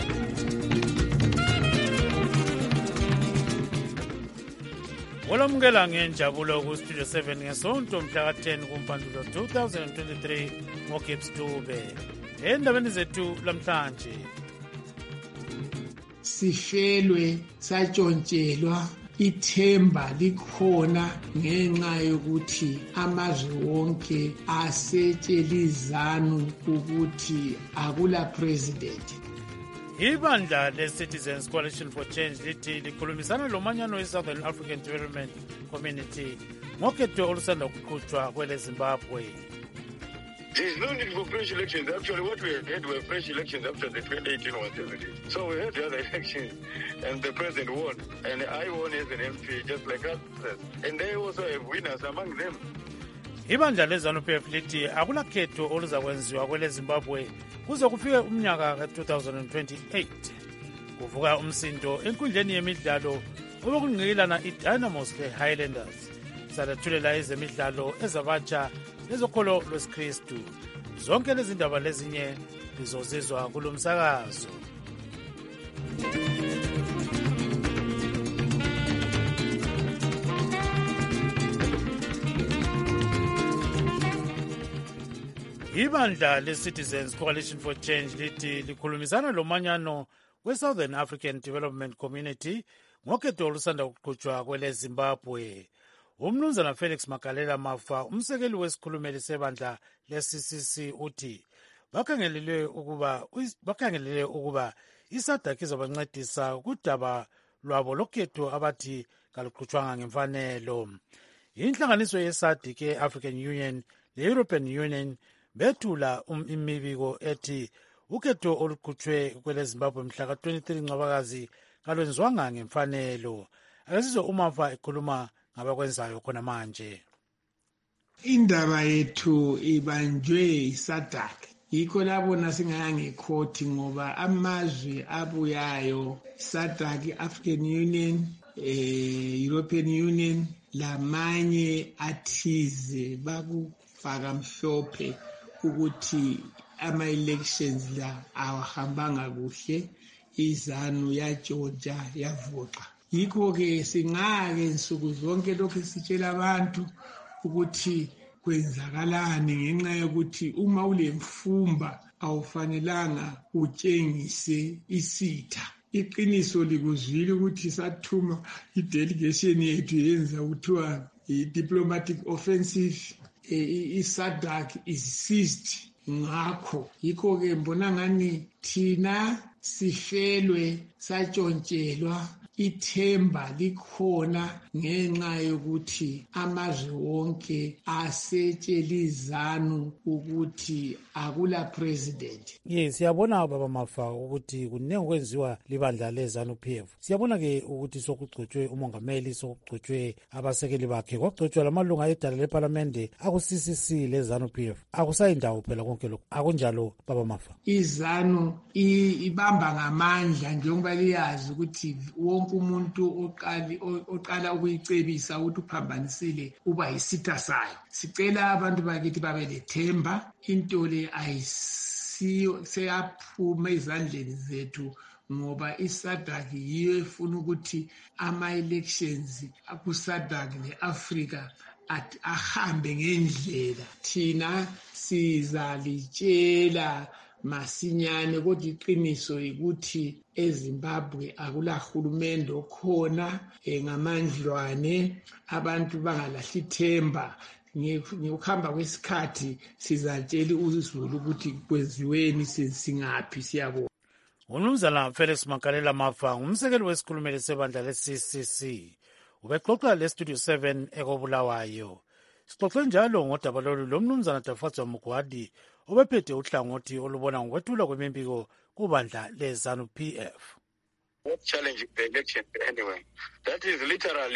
Olamukela ngenjabulo ku-Studio seven ngesonto mhla ka-ten kuMpandula twenty twenty-three ngoGibbs Dube. Endabeni zethu lamhlanje. Sifelwe satshontshelwa ithemba likhona ngenxa yokuthi amazwe wonke asetshela ukuthi akula president. Ibandla le-Citizens Coalition for Change lithi likhulumisana lomanyano we-Southern African Development Community ngokhetho olusanda kuqhutshwa kwele Zimbabwe. There is no need for fresh elections. Actually, what we had were fresh elections after the twenty eighteen one seventy. So we had the other elections, and the president won. And I won as an M P, just like others. And they also have winners among them. Ibandla le-ZANU P F lithi akulakhetho oluzakwenziwa kwele Zimbabwe kuze kufike umnyaka ka-twenty twenty-eight. Kuvuka umsindo enkundleni yemidlalo obekungqikilana i-Dynamos le-Highlanders. Salethulela ezemidlalo ezabatsha lezokholo lwesikristu. Zonke lezi ndaba lezinye lizozizwa kulo msakazo. Ibandla le-Citizens Coalition for Change lithi likhulumisana lomanyano we-Southern African Development Community ngokhetho olusanda kuqhutshwa kwele Zimbabwe. Umnumzana Felix Magalela Mafa, umsekeli wesikhulumeli sebandla le-C C C uthi bakhangelele ukuba bakhangelele ukuba isadaki izobancedisa kudaba lwabo lokhetho abathi kaluqhutshwanga ngemfanelo. Inhlanganiso yesadiki e-African Union le-European Union bethula um imibiko ethi ukhetho oluqhutshwe kwele Zimbabwe mhla ka-twenty-three Ncwabakazi kalwenziwanga ngemfanelo. Akasizwe uMafa ekhuluma ngabakwenzayo khona manje. Indaba yethu ibanjwe isadaki. Yikho labona singayanga ecourt ngoba amazwe abuyayo sadaki, African Union, eh, European Union lamanye athize bakufaka mhlophe ukuthi ama-elections la awahambanga kuhle, iZANU yatshotsha yavoxa. Yikho-ke singake nsuku zonke lokhu sitshela abantu ukuthi kwenzakalani ngenxa yokuthi uma ulemfumba awufanelanga utshengise isitha. Iqiniso likuzwile ukuthi sathuma i-delegation yethu yenza kuthiwa i-diplomatic offensive, i-SADC is seized. Ngakho yikho-ke mbona ngani thina sifelwe satshontshelwa ithemba likhona ngenxa yokuthi amazwe wonke asetshela iZANU ukuthi akula president. Yes, siyabona baba Mafa ukuthi kunenge kwenziwa libandla le-ZANU P F. Siyabona ke ukuthi sokugcotshwe umongameli, sokugcotshwe abasekeli bakhe, kwagcotshwa lamalunga edala leparlamente aku-C C C le-ZANU P F. Akusayindawo phela konke lokho. Akunjalo baba Mafa. iZANU ibamba ngamandla njengoba liyazi ukuthi wonke umuntu oqali oqala ukuyicebisa ukuthi uphambanisile uba yisitha sayo. Sicela abantu bakithi babe lethemba, into le ayisiyo seyaphuma ezandleni zethu ngoba isadaki yiyo efuna ukuthi ama-elections akusadaki ne-Africa ahambe ngendlela. Thina sizalitshela masinyane kodwa iqiniso ukuthi eZimbabwe akulahulumende okhona ngamandlwane, abantu bangalahli ithemba. Ngokuhamba kwesikhathi sizatshela uzulu ukuthi kwenziweni singaphi siyabona. Umnumzana Felix Magalela Mafa, umsekeli wesikhulumeli sebandla le-C C C, ubexoxa le-Studio seven ekobulawayo. Sixoxe njalo ngodaba lolu lomnumzana Dafatswa Mugwadi obephethe uhlangothi olubona ngokwethulwa kwemimbiko kubandla le-ZANU P F. What challenge the election anyway? That is literally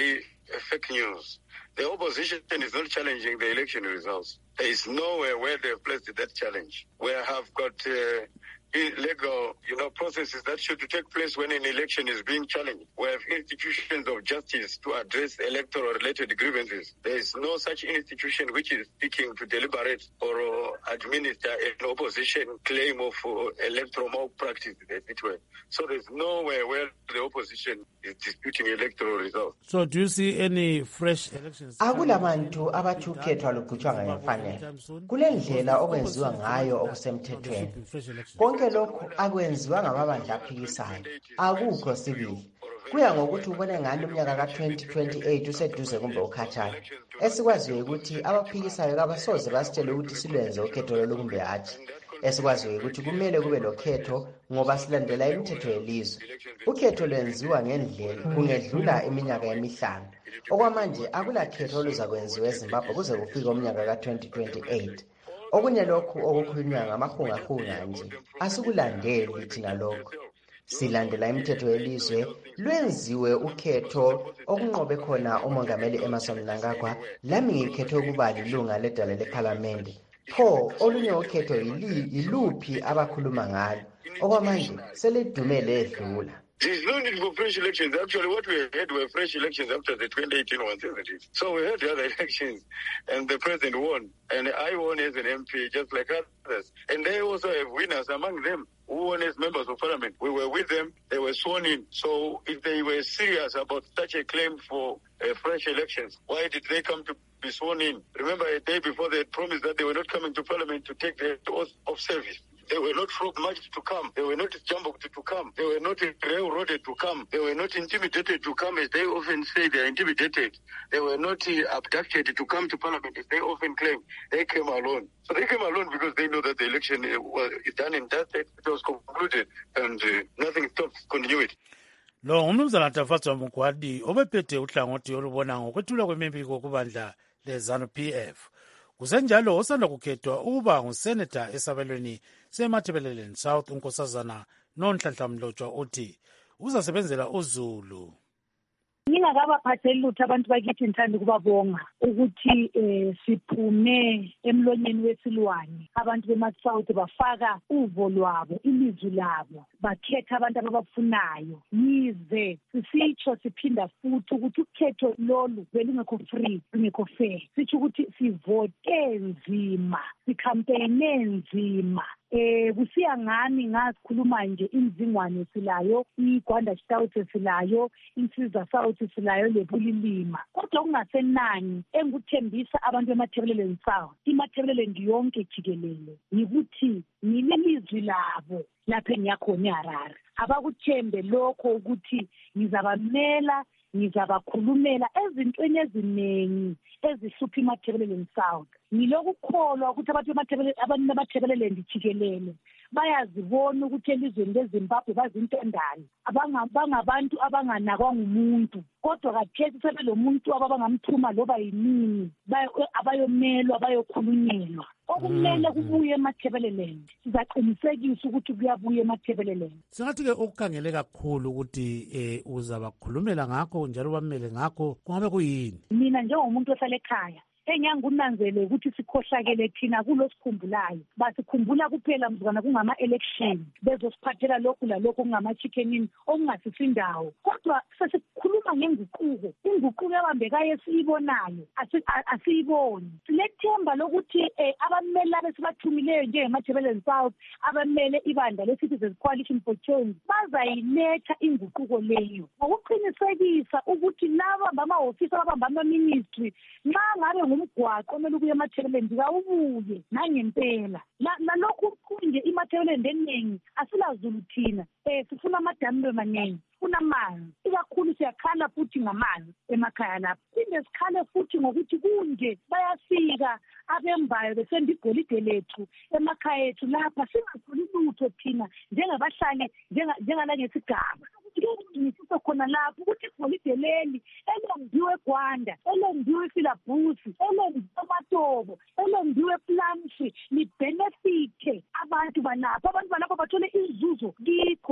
uh, fake news. The opposition is not challenging the election results. There is nowhere where they have placed that challenge. We have got uh, illegal, you know, processes that should take place when an election is being challenged. We have institutions of justice to address electoral-related grievances. There is no such institution which is seeking to deliberate or uh, administer an opposition claim of uh, electoral malpractice, as it were. So there's nowhere where the opposition is disputing electoral results. So do you see any fresh elections? Akulabantu abathi ukhetho alugutshwanga ngemfanelo. Kule ndlela okwenziwa ngayo okusemthethweni. Konke lokhu akwenziwa ngamabandla aphikisayo. Akukho sibili. Kuya ngokuthi ubone ngani umnyaka ka twenty twenty-eight useduze kumbe ukhatshana. Esikwaziyo ukuthi abaphikisayo kabasoze basitshele ukuthi silwenze ukhetho lolu kumbe hatshi. Esikwaziyo ukuthi kumele kube lokhetho ngoba silandela imithetho yelizwe. Ukhetho lwenziwa ngendlela kungedlula iminyaka emihlanu. Okwamanje akula khetho oluza kwenziwa eZimbabwe kuze kufike umnyaka ka twenty twenty-eight. Okunye lokhu okukhulunywa ngamahungahunga nje asikulandeli thina lokho. Silandela imithetho yelizwe lwenziwe ukhetho okunqobe khona umongameli Emmerson Mnangagwa lami ngikhetho ukuba lilunga ledala leParliament. Pho olunye ukhetho yiluphi abakhuluma ngalo okwamanje seledumele edlula. There's no need for fresh elections. Actually, what we had were fresh elections after the twenty eighteen ones, isn't it? So we had the other elections, and the president won, and I won as an M P, just like others. And they also have winners among them who won as members of parliament. We were with them. They were sworn in. So if they were serious about such a claim for uh, fresh elections, why did they come to be sworn in? Remember, a day before they had promised that they were not coming to parliament to take their oath of service. They were not frog-marched to come. They were not jumbled to come. They were not railroaded to come. They were not intimidated to come, as they often say they are intimidated. They were not uh, abducted to come to parliament, as they often claim. They came alone. So they came alone because they know that the election uh, was done and dusted. It was concluded, and uh, nothing stops continuity. Lo umnumzana Tafatswa Mugwadi obephethe uhlangothi olubona ngokwethulwa kwemibiko kubandla leZANU-P F. Kusenjalo osanda kukhethwa ukuba ngusenator esabelweni seMatabeleland South unkosazana Nonhlanhla Mlotshwa uthi uzasebenzela uZulu. Ngingakabaphatheli lutho abantu bakithi ngithanda ukubabonga ukuthi eh siphume emlonyeni wesilwane abantu bemaSouth bafaka uvo lwabo ilizwi labo bakhetha abantu ababafunayo yize sisitsho siphinda futhi ukuthi ukhetho lolu belungekho free lungekho fair sithi ukuthi sivote nzima sicampaign nzima eh kusiya ngani ngasikhuluma nje imzingwane silayo iGwanda Stout silayo insizwa South silayo lebulilima kodwa kungasenani engikuthembisa abantu bemaThebelele South imaThebelele ndiyonke jikelele yikuthi nilelizwi labo lapha engiyakhona eHarare abakuthembe lokho ukuthi ngizabamela ngizabakhulumela ezintweni eziningi ezihlupha imaThebelele South ngilokukholwa ukuthi abantu bemaThebelele abantu bemaThebelele ndijikelele bayazibona ukuthi elizweni leZimbabwe bazintondane abangabantu abanganakwa ngumuntu kodwa kathethi sebelomuntu ababangamthuma loba yinini abayomelwa abayokhulunyelwa okumele kubuye eMathebeleland sizaqinisekisa ukuthi kuyabuya eMathebeleland. Singathi ke ukukhangele kakhulu ukuthi eh uzabakhulumela ngakho njalo bamele ngakho kungabe kuyini? Mina njengomuntu ohlala ekhaya engiyangunanzele ukuthi sikhohlakele thina kulosikhumbulayo basikhumbula kuphela mzukwana kungama-election bezosiphathela lokhu lalokhu kungama-chickenin okungasisindawo kodwa sesikhuluma ngenguquko inguquko ebambekayo esiyibonayo asiyiboni silethemba lokuthi um abamele abesibathumileyo njengemaThebelele South abamele ibandla le-Citizens Coalition for Change bazayiletha inguquko leyo ngokuqinisekisa ukuthi laba bamahofisi ababamba ama-ministry nxa ngabe umgwaqo omele ukuye eMathebelele ngawubuye nangempela nalokhu kunje iMathebelele eningi asilazulu thina eh sifuna amadami amaningi sifuna amanzi ikakhulu siyakhala futhi ngamanzi emakhaya lapha sinde sikhale futhi ngokuthi kunje bayafika abembayo besenda igolide lethu emakhaya ethu lapha singatholi lutho thina njengabahlali njengala ngesigaba ngisiso khona lapho ukuthi igolide leli elenziwe eGwanda elenziwe eFilabusi elenziwe eMatobo elenziwe ePlamshi libenefite abantu balapha abantu balapha bathole izuzo kikho mangabe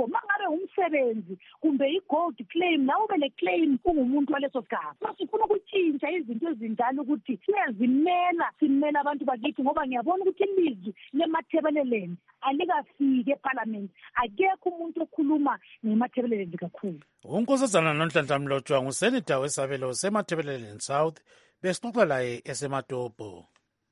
kube umsebenzi kumbe i-gold claim nawe ube le-claim ungumuntu waleso sigaba. So sifuna ukutshintsha izinto ezinjalo ukuthi siyazimela simela abantu bakithi ngoba ngiyabona ukuthi ilizwi lemathebeleleni alikafiki eParliament. Akekho umuntu okhuluma ngemathebeleleni kakhulu. unkosazana Nonhlanhla Mlotshwa nguseneta wesabelo semathebeleleni South besixoxa laye eseMatopo.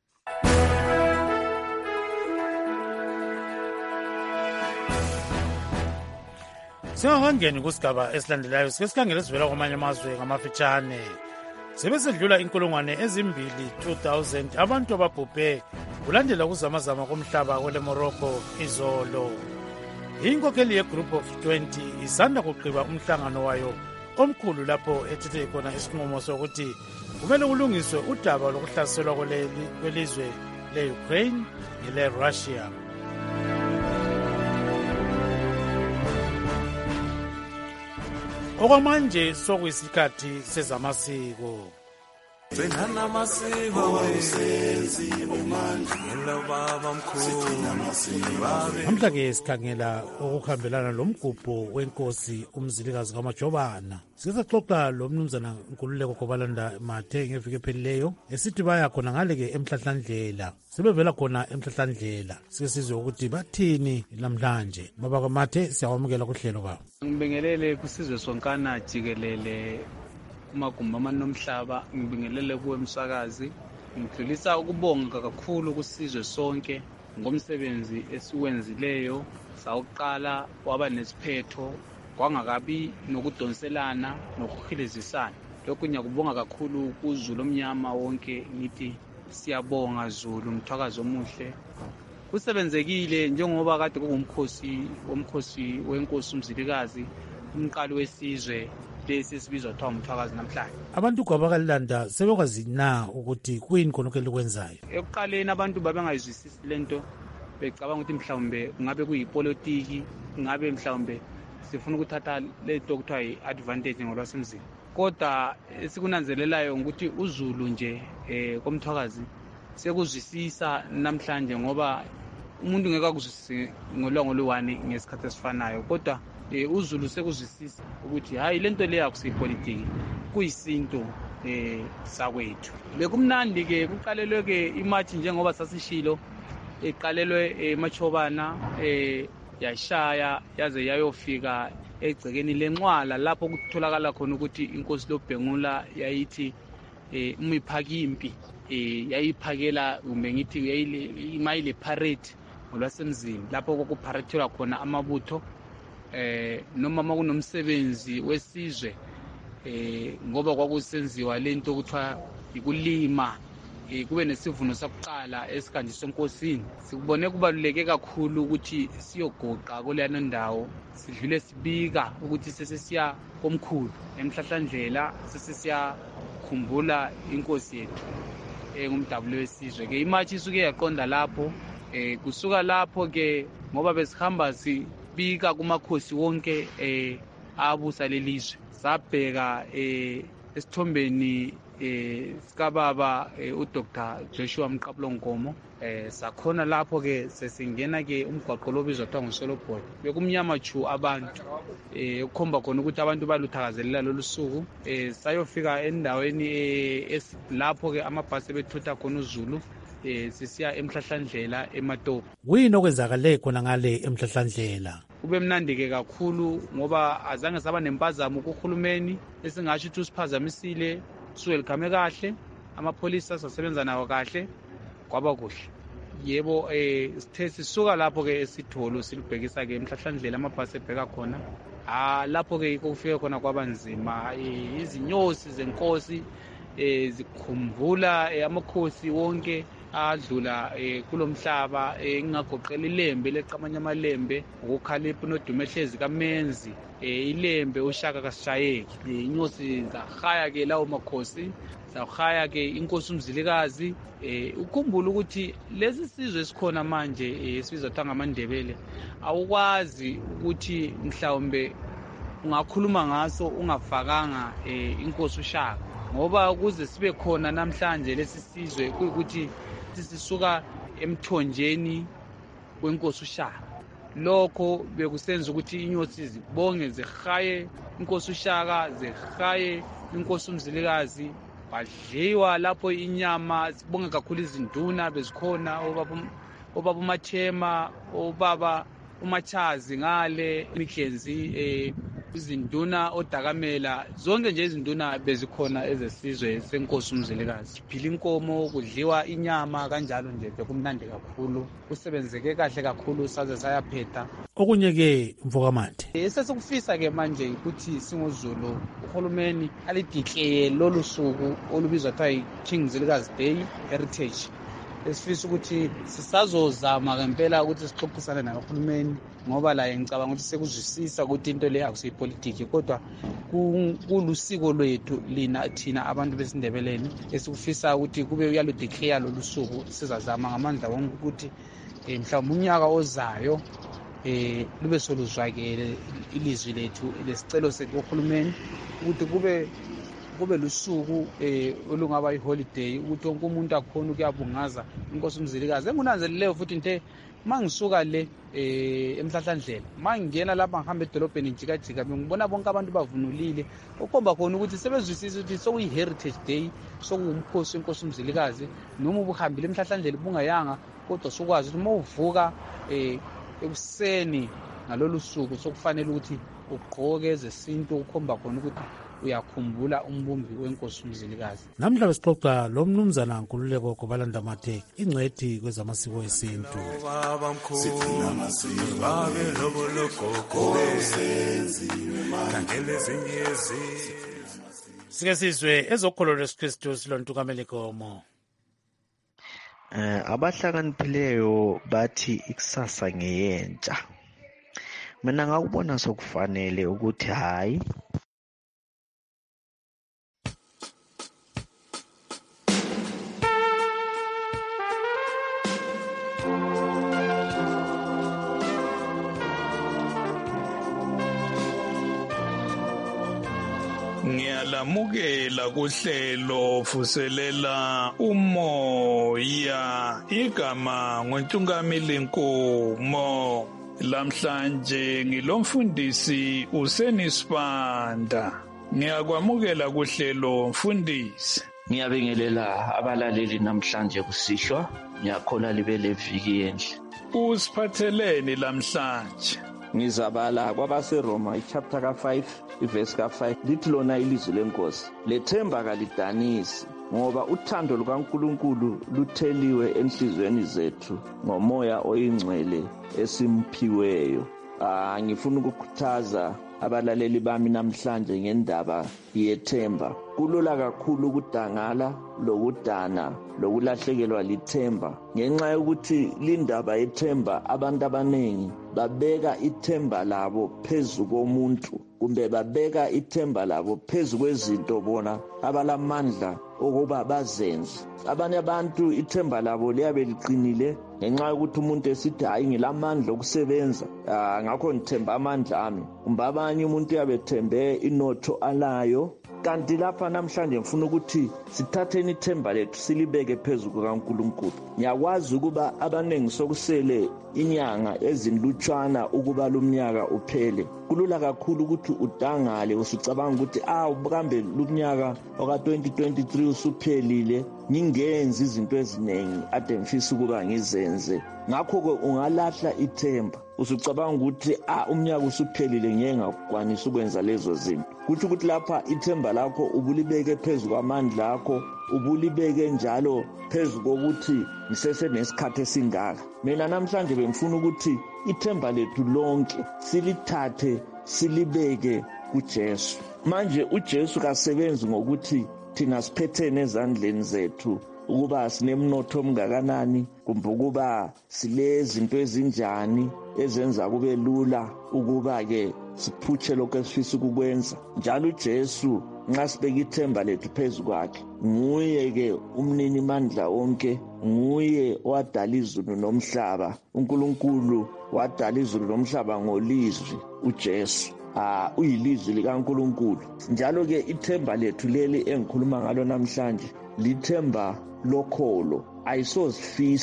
Singakangeni kusigaba esilandelayo sike sikhangele esivela kwamanye amazwe ngamafitshane. Sebesedlula inkulungwane ezimbili two thousand abantu ababhubhe kulandela ukuzamazama komhlaba kwele Morocco izolo. Inkokheli ye-Group of twenty isanda kuqiba umhlangano wayo omkhulu lapho ethethe khona isinqumo sokuthi kumele kulungiswe udaba lokuhlaselwa kwelizwe le-Ukraine nele-Russia. Okwamanje sokuyisikhathi sezamasiko. Senana masiko wesenzi omanje ngelo baba mkhulu namhla-ke sikhangela okuhambelana lomgubho wenkosi umzilikazi kaMajobana. Sisaxoxa lo mnumzana Nkululeko Gobalanda Mathe ngeviki ephelileyo esithi baya khona ngale-ke emhlahlandlela. Sebevela khona emhlahlandlela sike sizwe ukuthi bathini namhlanje. Baba Mathe siyawamukela kuhlelo baba. Ngibingelele kusizwe sonkana jikelele kumagumbi amanomhlaba, ngibingelele kuwe msakazi. Ngidlulisa ukubonga kakhulu kusizwe sonke ngomsebenzi esiwenzileyo. Sawuqala waba nesiphetho kwangakabi nokudonselana nokuhilizisana. Lokhu ngiyakubonga kakhulu kuZulu omnyama wonke, ngithi siyabonga Zulu, umthwakazi omuhle. Kusebenzekile njengoba kade kungumkhosi womkhosi wenkosi umzilikazi, umqali wesizwe lesi esibizwa kuthiwa umthwakazi namhlanje. Abantu kwabakalanda sebekwazi na ukuthi kuyini khona okwenzayo? Ekuqaleni abantu babengayizwisisi lento, becabanga ukuthi mhlawumbe ngabe kuyipolitiki, ngabe mhlawumbe sifuna ukuthatha lento kuthiwa yi-advantage ngolwasemzini. Kodwa esikunanzelelayo ukuthi uZulu nje eh komthwakazi sekuzwisisa namhlanje, ngoba umuntu ngeke akuzwisise ngolwango lwani ngesikhathi esifanayo. Kodwa eh uZulu sekuzwisisa ukuthi hayi lento leya akusipolitiki, kuyisinto eh sakwethu. Bekumnandi ke kuqalelwe ke imatch njengoba sasishilo, eqalelwe eMachobana eh yashaya yaze yayofika egcekeni leNcwala lapho kutholakala khona ukuthi inkosi loBhengula yayithi eh umiphakimpi eh yayiphakela kumbe ngithi yayile parade ngolwasemzini lapho kokupharethelwa khona amabutho eh noma makunomsebenzi wesizwe eh ngoba kwakusenziwa lento kuthiwa ikulima eh kube nesivuno sokuqala esikanjiswe enkosini. Sikubone kubaluleke kakhulu ukuthi siyogoqa kulena ndawo, sidlule sibika ukuthi sesesiya komkhulu emhlahlandlela, sesesiya khumbula inkosi yethu engumdabulo wesizwe. Ke imatch isuke yaqonda lapho, eh kusuka lapho ke ngoba besihamba sibika kumakhosi wonke eh abusa lelizwe, sabheka eh esithombeni eh sikababa uDr Joshua Mqabulonkomo. Eh sakhona lapho ke sesingena ke umgwaqo lobizwa kuthiwa nguSolobhodi. Bekumnyama chu abantu eh ukhomba khona ukuthi abantu baluthakazelela lolu suku. Eh sayofika endaweni eh lapho ke amabhasi bethutha khona uZulu eh sisiya emhlahlandlela eMatopo. Kuyini okwenzakale khona ngale emhlahlandlela? Kube mnandi ke kakhulu ngoba azange saba nempazamo kuhulumeni esingasho ukuthi usiphazamisile, siwelcome kahle, amapholisa sasebenza nawo kahle, kwaba kuhle. Yebo eh sithe sisuka lapho ke esitholo silibhekisa ke emhlahlandlela amabhasi ebheka khona. Ah lapho ke kufike khona kwabanzima, izinyosi zenkosi eh zikhumbula amakhosi wonke adlula eh kulomhlaba engingagoqela ilembe leqamanya amalembe ukukhalipha nodumehlezi kaMenzi, eh ilembe uShaka kaSishayeki. Inyosi zahaya ke lawo makhosi, zahaya ke inkosi umzilikazi. Eh ukukhumbula ukuthi lesi sizwe esikhona manje esibizwa kuthiwa ngamaNdebele awukwazi ukuthi mhlawumbe ungakhuluma ngaso ungafakanga eh inkosi uShaka, ngoba ukuze sibe khona namhlanje lesi sizwe kuyikuthi sisuka emthonjeni wenkosi uShaka. lokho bekusenza ukuthi inyosi zibonge zihaye inkosi uShaka zihaye inkosi uMzilikazi badliwa lapho inyama sibonge kakhulu izinduna bezikhona obaba obaba uMathema obaba uMachazi ngale Mkhenzi eh izinduna odakamela zonke nje izinduna bezikhona ezesizwe senkosi uMzilikazi phila inkomo kudliwa inyama kanjalo nje bekumnandi kakhulu kusebenzeke kahle kakhulu saze sayaphetha okunye ke Mvokamande esesikufisa ke manje ukuthi singozulu uhulumeni alidiclare lolu suku olubizwa kuthiwa King Mzilikazi Day Heritage esifisa ukuthi sisazozama ngempela ukuthi sixoxisane nabahulumeni ngoba la ngicabanga ukuthi sekuzwisisa ukuthi into le akusiyipolitiki kodwa kulusiko lwethu lina thina abantu besindebeleni esikufisa ukuthi kube uyaludeclare lolu suku sizazama ngamandla wonke ukuthi mhlawumbe unyaka ozayo eh lube soluzwakele ilizwi lethu lesicelo sethu kuhulumeni ukuthi kube kube lusuku eh olungaba iholiday ukuthi wonke umuntu akhona ukuyabungaza inkosi uMzilikazi engunanzeleleyo futhi into mangisuka le eh emhlahlandlela mangingena lapha ngihamba edolobheni njikajika ngibona bonke abantu bavunulile okhomba khona ukuthi sebezwisisa ukuthi sokuyi heritage day sokungumkhosi wenkosi uMzilikazi noma ubuhambile emhlahlandlela bungayanga kodwa sokwazi ukuthi mawuvuka eh ekuseni ngalolu suku sokufanele ukuthi ugqoke ezesintu ukhomba khona ukuthi uyakhumbula umbumbi wenkosi uMzilikazi. Namhla besixoxa lo mnumzana Nkululeko Gobalanda Mathe ingcwethi kwezamasiko esintu. Sike sizwe ezokholo lweSikristu silontukamele komo. Eh abahlakaniphileyo bathi ikusasa ngeyentsha. Mina ngakubona sokufanele ukuthi hayi Ngiyalamukela kuhlelo fuselela umoya igama ngoNtungamili Nkomo lamhlanje ngilomfundisi uSenisibanda ngiyakwamukela kuhlelo mfundisi. Ngiyabingelela abalaleli namhlanje kusishwa ngiyakhola libe leviki enhle. Usiphatheleni lamhlanje? Ngizabala kwabaseRoma ichapter ka five iverse ka five lithi lona ilizwi lenkosi lethemba kalidanisi ngoba uthando lukaNkulunkulu lutheliwe enhlizweni zethu ngomoya oyingcwele esimphiweyo. Ah ngifuna ukukhuthaza abalaleli bami namhlanje ngendaba yethemba. Kulula kakhulu ukudangala lokudana lokulahlekelwa lithemba ngenxa yokuthi lindaba yethemba abantu abanengi babeka ithemba labo phezu komuntu kumbe babeka ithemba labo phezu kwezinto bona abalamandla okuba bazenze. Abanye abantu ithemba labo liyabe liqinile ngenxa yokuthi umuntu esithi hayi ngilamandla okusebenza ngakho ngithemba amandla ami. Kumbe abanye umuntu uyabethembe inotho alayo. Kanti lapha namhlanje ngifuna ukuthi sithatheni ithemba lethu silibeke phezulu kukaNkulunkulu. Ngiyakwazi ukuba abanengi sokusele inyanga ezinlutshwana ukuba lumnyaka uphele. Kulula kakhulu ukuthi udangale usucabanga ukuthi ah ubukambe lumnyaka oka twenty twenty-three usuphelile ngingenzi izinto eziningi ade ngifisa ukuba ngizenze. Ngakho ke ungalahla ithemba usucabanga ukuthi ah umnyaka usuphelile ngeke ngakwanisa ukwenza lezo zinto. Kuthi ukuthi lapha ithemba lakho ubulibeke phezulu kwamandla akho ubulibeke njalo phezulu kokuthi ngisese nesikhathi esingaka. Mina namhlanje bengifuna ukuthi ithemba lethu lonke silithathe silibeke kuJesu. Manje uJesu kasebenzi ngokuthi thina siphethene ezandleni zethu ukuba sinemnotho omngakanani kumbe ukuba silezinto ezinjani ezenza kube lula ukuba ke siphutshe lokho esifisa ukukwenza. Njalo uJesu nxa sibeka ithemba lethu phezu kwakhe nguye ke umnini mandla wonke, nguye owadala izulu nomhlaba. uNkulunkulu wadala izulu nomhlaba ngolizwi uJesu. Ah uyilizwi likaNkulunkulu. Njalo ke ithemba lethu leli engikhuluma ngalo namhlanje lithemba lokholo, ayisosifiso.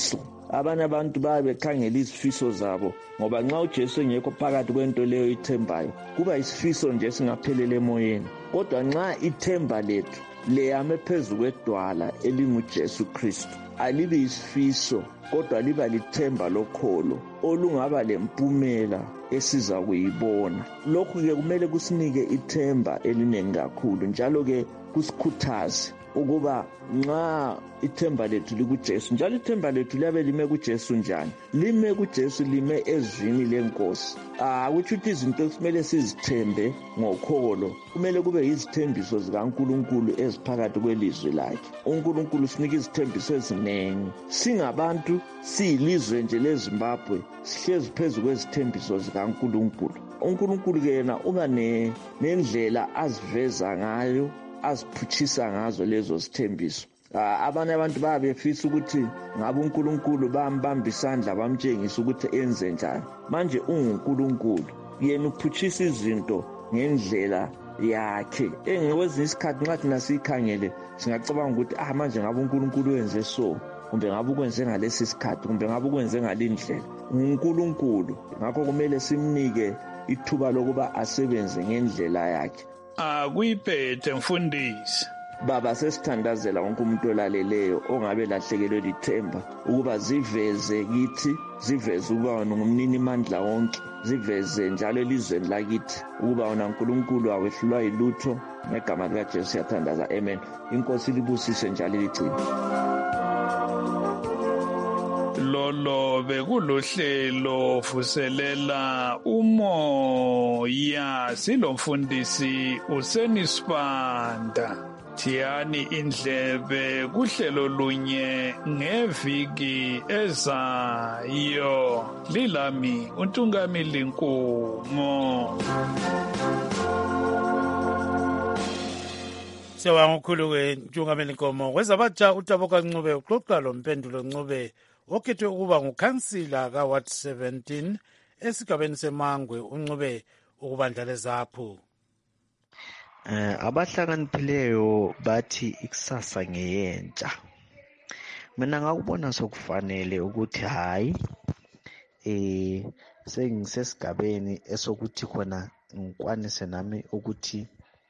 abanye abantu babe bekhangela izifiso zabo ngoba nxa uJesu engekho phakathi kwento leyo ithembayo kuba isifiso nje singaphelele emoyeni. Kodwa nxa ithemba lethu leyame phezu kwedwala elinguJesu Kristu alibi isifiso kodwa liba lithemba lokholo olungaba lempumela esiza kuyibona. Lokhu ke kumele kusinike ithemba elinengi kakhulu njalo ke kusikhuthaze ukuba nxa ithemba lethu likuJesu, njalo ithemba lethu liyabe lime kuJesu njani? Lime kuJesu, lime ezwini lenkosi. Ah, kuthi ukuthi izinto kumele sizithembe ngokholo, kumele kube yizithembiso zikaNkulunkulu eziphakathi kwelizwi lakhe. uNkulunkulu sinika izithembiso ezinengi. Singabantu siyilizwe nje leZimbabwe sihlezi phezu kwezithembiso zikaNkulunkulu. uNkulunkulu ke yena uba nendlela aziveza ngayo, aziphutshisa ngazo lezo sithembiso. Abanye abantu babefisa ukuthi ngabe uNkulunkulu bambamba isandla bamtshengisa ukuthi enze njani. Manje uNkulunkulu yena uphutshisa izinto ngendlela yakhe. Engekwezinye isikhathi nxa thina sikhangele singacabanga ukuthi ah manje ngabe uNkulunkulu wenze so, kumbe ngabe ukwenze ngalesi sikhathi, kumbe ngabe ukwenze ngalindlela. uNkulunkulu ngakho kumele simnike ithuba lokuba asebenze ngendlela yakhe. Akuyiphethe mfundisi. Baba, sesithandazela wonke umuntu olaleleyo ongabe lahlekelwe lithemba ukuba ziveze kithi, ziveze ukuba wena ngumnini mandla wonke, ziveze njalo elizweni lakithi ukuba wena uNkulunkulu awehlulwa yilutho. Ngegama likaJesu siyathandaza, amen. Inkosi libusise njalo ligcine. Lolo bekulohlelo vuselela umoya, silomfundisi uSenisibanda. Thiyani indlebe kuhlelo lunye ngeviki ezayo. Lilami uNtungamili Nkumo. Siyabonga ukukhulu-ke uNtungamili Nkomo. Kwezabatsha uTaboka Ncube uxoxa lompendulo Ncube okhethwe ukuba ngukhansila kaWard seventeen esigabeni seMangwe. uNcube ukubandla lezapho. Eh abahlakaniphileyo bathi ikusasa ngeyentsha. Mina ngakubona sokufanele ukuthi hayi eh sengisesigabeni esokuthi khona ngikwanise nami ukuthi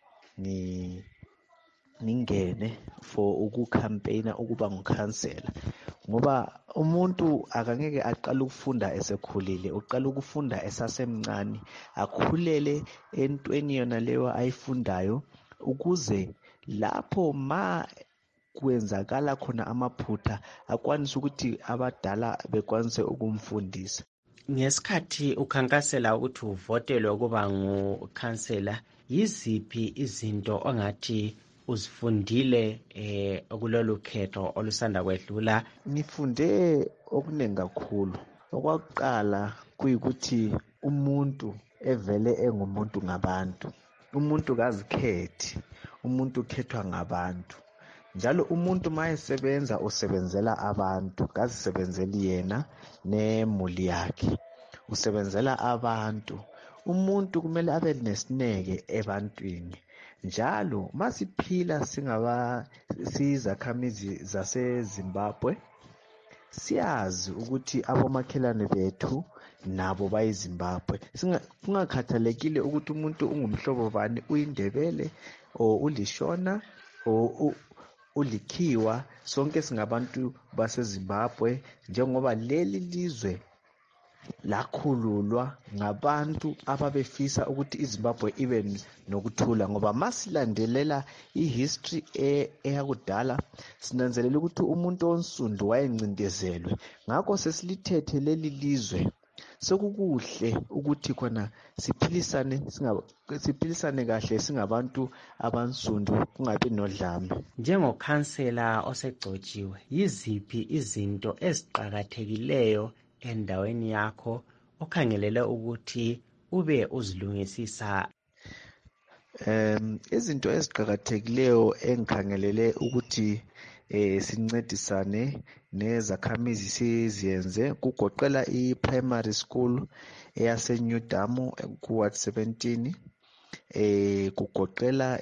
ni ningene for ukucampaigna ukuba ngukhansela, ngoba umuntu akangeke aqala ukufunda esekhulile, uqala ukufunda esasemncane, akhulele entweni yona leyo ayifundayo ukuze lapho ma kwenzakala khona amaphutha akwanise ukuthi abadala bekwanise ukumfundisa. Ngesikhathi ukhankasela ukuthi uvotelwe ukuba ngukhansela, yiziphi izinto ongathi uzifundile eh kulolu khetho olusanda kwedlula? Ngifunde okuningi kakhulu. Okwakuqala kuyikuthi umuntu evele engumuntu ngabantu. Umuntu kazikhethi, umuntu ukhethwa ngabantu. Njalo umuntu mayesebenza usebenzela abantu, kazisebenzeli yena nemuli yakhe, usebenzela abantu. Umuntu kumele abe nesineke ebantwini. Njalo masiphila singaba sizakhamizi zaseZimbabwe, siyazi ukuthi abomakhelwane bethu nabo bayiZimbabwe. Kungakhathalekile ukuthi umuntu ungumhlobo bani, uyiNdebele o uLishona o ulikhiwa, sonke singabantu baseZimbabwe, njengoba leli lizwe lakhululwa ngabantu ababefisa ukuthi iZimbabwe ibe nokuthula. Ngoba masilandelela ihistory eyakudala sinanzelela ukuthi umuntu onsundu wayencindezelwe, ngakho sesilithethe leli lizwe. Sekukuhle ukuthi khona siphilisane siphilisane kahle singabantu abansundu, kungabi nodlame. Njengokhansela osegcotshiwe, yiziphi izinto eziqhakathekileyo endaweni yakho okhangelele ukuthi ube uzilungisisa? Um izinto eziqhakathekileyo engikhangelele ukuthi eh sincedisane nezakhamizi siziyenze kugoqela i-primary school eyase-New Damu ku-Ward seventeen, eh kugoqela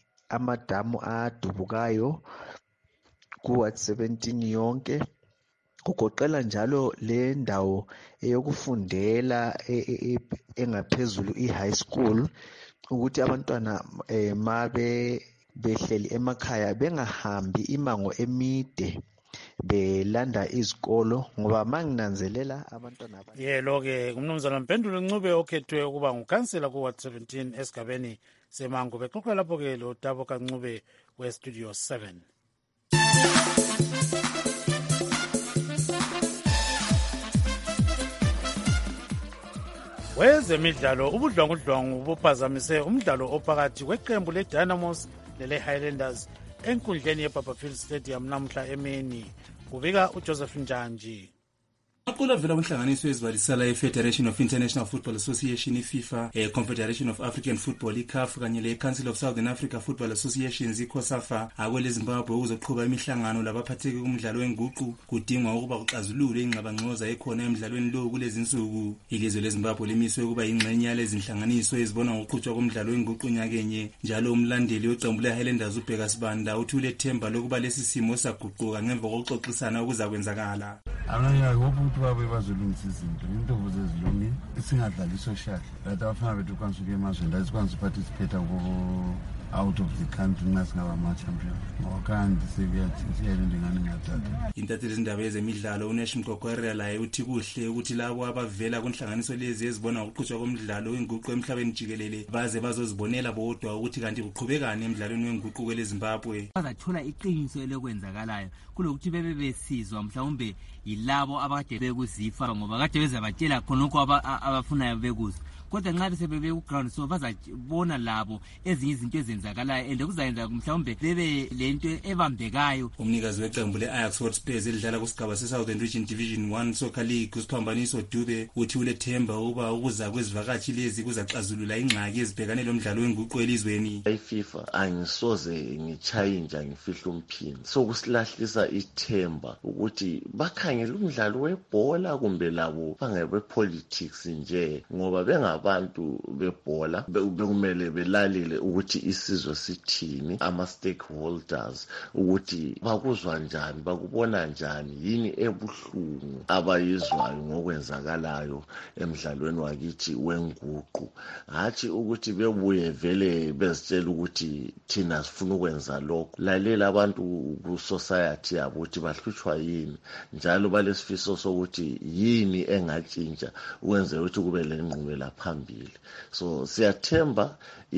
amadamu adubukayo ku-Ward seventeen yonke, kugoqela njalo le ndawo eyokufundela engaphezulu i-high school, ukuthi abantwana eh, mabe behleli emakhaya bengahambi imango emide belanda izikolo, ngoba manginanzelela abantwana yelo-ke umnumzana Mpendulo Ncube okhethwe ukuba ngukhansela ku-ward seventeen esigabeni semango. Bexoxa lapho-ke lo Tabo Kancube we-studio seven. Wezemidlalo, ubudlwangudlwangu buphazamise umdlalo ophakathi kweqembu le-Dynamos lele-Highlanders enkundleni ye-Barberfield Stadium namhla emini, kubika uJoseph Njanji. Maqula vela kunhlanganiso ezibalisala i-Federation of International Football Association, i-FIFA, eh, Confederation of African Football, i-C A F, kanye le-Council of Southern Africa Football Associations, i-COSAFA, akwele Zimbabwe ukuzoqhuba imihlangano labaphatheki kumdlalo wenguqu, kudingwa ukuba kuxazulule ingxabangxoza ekhona emdlalweni lo kulezi nsuku. Ilizwe leZimbabwe limiswe ukuba ingxenye yalezi nhlanganiso ezibona ngokuqhutshwa komdlalo wenguqu nyakenye. Njalo umlandeli weqembu le-Highlanders uBheka Sibanda uthi ulethemba lokuba lesi simo saguquka ngemva kokuxoxisana okuzakwenzakala. ukuthi babe bazolungisa izinto intovu zezilungile singadlali social that abafana bethu kwanza ukuya emazweni that sikwanza uparticipate kubo out of the country nxa singaba ama-champion ngokanti sekuyathinsiyele ndingane ngathatha. Intatheli zindaba yezemidlalo uNesh Mkokwera laye uthi kuhle ukuthi labo abavela kunhlanganiso lezi ezibona ukuqhutshwa komdlalo wenguqu emhlabeni jikelele baze bazozibonela bodwa ukuthi kanti kuqhubekani emdlalweni wenguqu kweleZimbabwe. Bazathola iqiniso lokwenzakalayo kulokuthi bebe besizwa mhlawumbe yilabo abakade bekuzifa ngoba kade bezabatshela khonokho abafunayo bekuzwa, kodwa nxa besebebe ku-ground so bazabona labo ezinye izinto ezenzakalayo ende kuzayenza mhlawumbe bebe lento ebambekayo. Umnikazi weqembu le-Ajax Hotspurs elidlala kusigaba se-Southern Region Division one Soccer League uSiphambaniso Dube uthi ulethemba ukuba ukuza kwezivakashi lezi kuzaxazulula ingxaki ezibhekane lomdlalo wenguqu elizweni. I-FIFA angisoze ngitshayinja ngifihla umphini sokusilahlisa ithemba ukuthi bakhangela umdlalo webhola kumbe labo bangabe-politics nje, ngoba benga abantu bebhola bekumele belalele ukuthi isizwe sithini, ama-stakeholders ukuthi bakuzwa njani, bakubona njani, yini ebuhlungu abayizwayo ngokwenzakalayo emdlalweni wakithi wenguqu. Hatshi ukuthi bebuye vele bezitshela ukuthi thina sifuna ukwenza lokho. Lalela abantu ku-society yabo ukuthi bahlutshwa yini, njalo balesifiso sokuthi yini engatshintsha ukwenzela ukuthi kube le ngqubela phambili. So siyathemba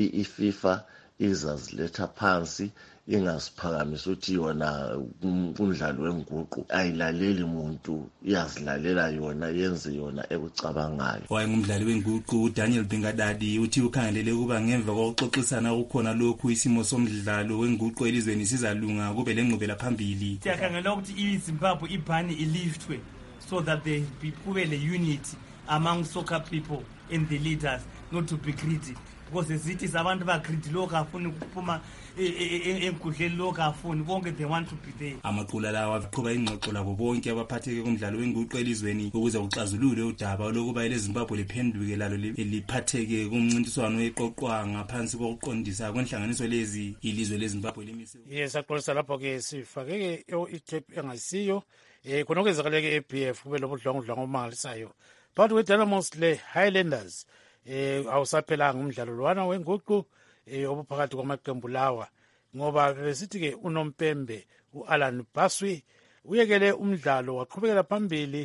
i-FIFA izaziletha phansi, ingasiphakamisa ukuthi yona umdlalo wenguqu ayilaleli muntu, iyazilalela yona, yenze yona ekucabangayo. Wayengumdlali wenguqu uDaniel Bingadadi uthi ukhangelele ukuba ngemva kokuxoxisana ukukhona lokhu isimo somdlalo wenguqu elizweni sizalunga kube lengqubela phambili. Siyakhangela ukuthi iZimbabwe ibhani iliftwe so that there kube le unity among soccer people and the leaders, not to be greedy, because the cities abantu ba greedy lokho afuna ukuphuma enkundleni lokho afuna konke they want to be there. Amaqula lawa aqhuba ingxoxo labo bonke abaphatheke kumdlalo wenguqu elizweni ukuze uxazulule udaba lokuba eleZimbabwe liphenduke lalo liphatheke kumncintiswano eqoqwa ngaphansi kokuqondisa kwenhlanganiso lezi. Ilizwe leZimbabwe limise yes aqolisa lapho ke sifake i-tape engasiyo eh khona kwenzakaleke e-B F kube lobudlwangudlwangu omangalisayo phakathi kwe-Dynamos le-Highlanders. Eh awusaphelanga umdlalo lwana wenguqu eh obuphakathi kwamaqembu lawa, ngoba besithi ke uNompembe uAlan Baswi uyekele umdlalo waqhubekela phambili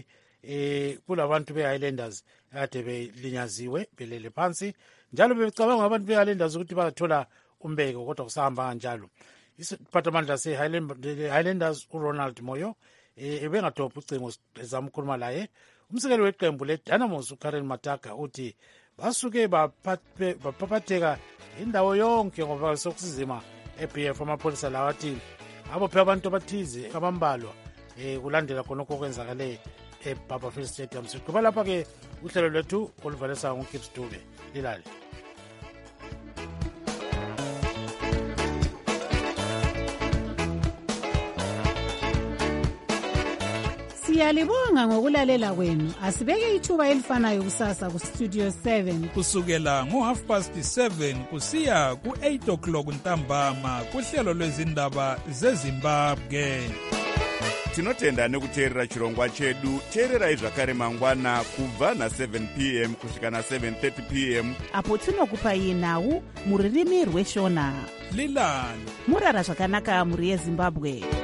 eh kulabantu be-Highlanders ade belinyaziwe belele phansi, njalo becabanga abantu be-Highlanders ukuthi bazathola umbeko, kodwa kusahamba kanjalo. Isiphathamandla se-Highlanders uRonald Moyo eh ebengadobha ucingo ezama ukukhuluma laye. Umsekeli weqembu le-Dynamos uKaren Mataka uthi basuke baphapatheka indawo yonke ngoba sokusizima e-B F. Amapholisa lawa athi abophe abantu abathize abambalwa um kulandela khonokho okwenzakale e-Barberfield Stadium. Siqhuba lapha-ke uhlelo lwethu oluvalesayo nguKips Dube. Lilale. Siyalibonga ngokulalela kwenu. Asibeke ithuba elifanayo kusasa ku-Studio seven kusukela ngo-half past seven kusiya ku-eight o'clock ntambama kuhlelo lwezindaba zeZimbabwe. tinotenda nekuteerera chirongwa chedu. teererai zvakare mangwana kubva na-seven p m kusvika na-seven thirty p m apo tinokupai nhau muririmi rweshona. lilani murara zvakanaka muri yezimbabwe.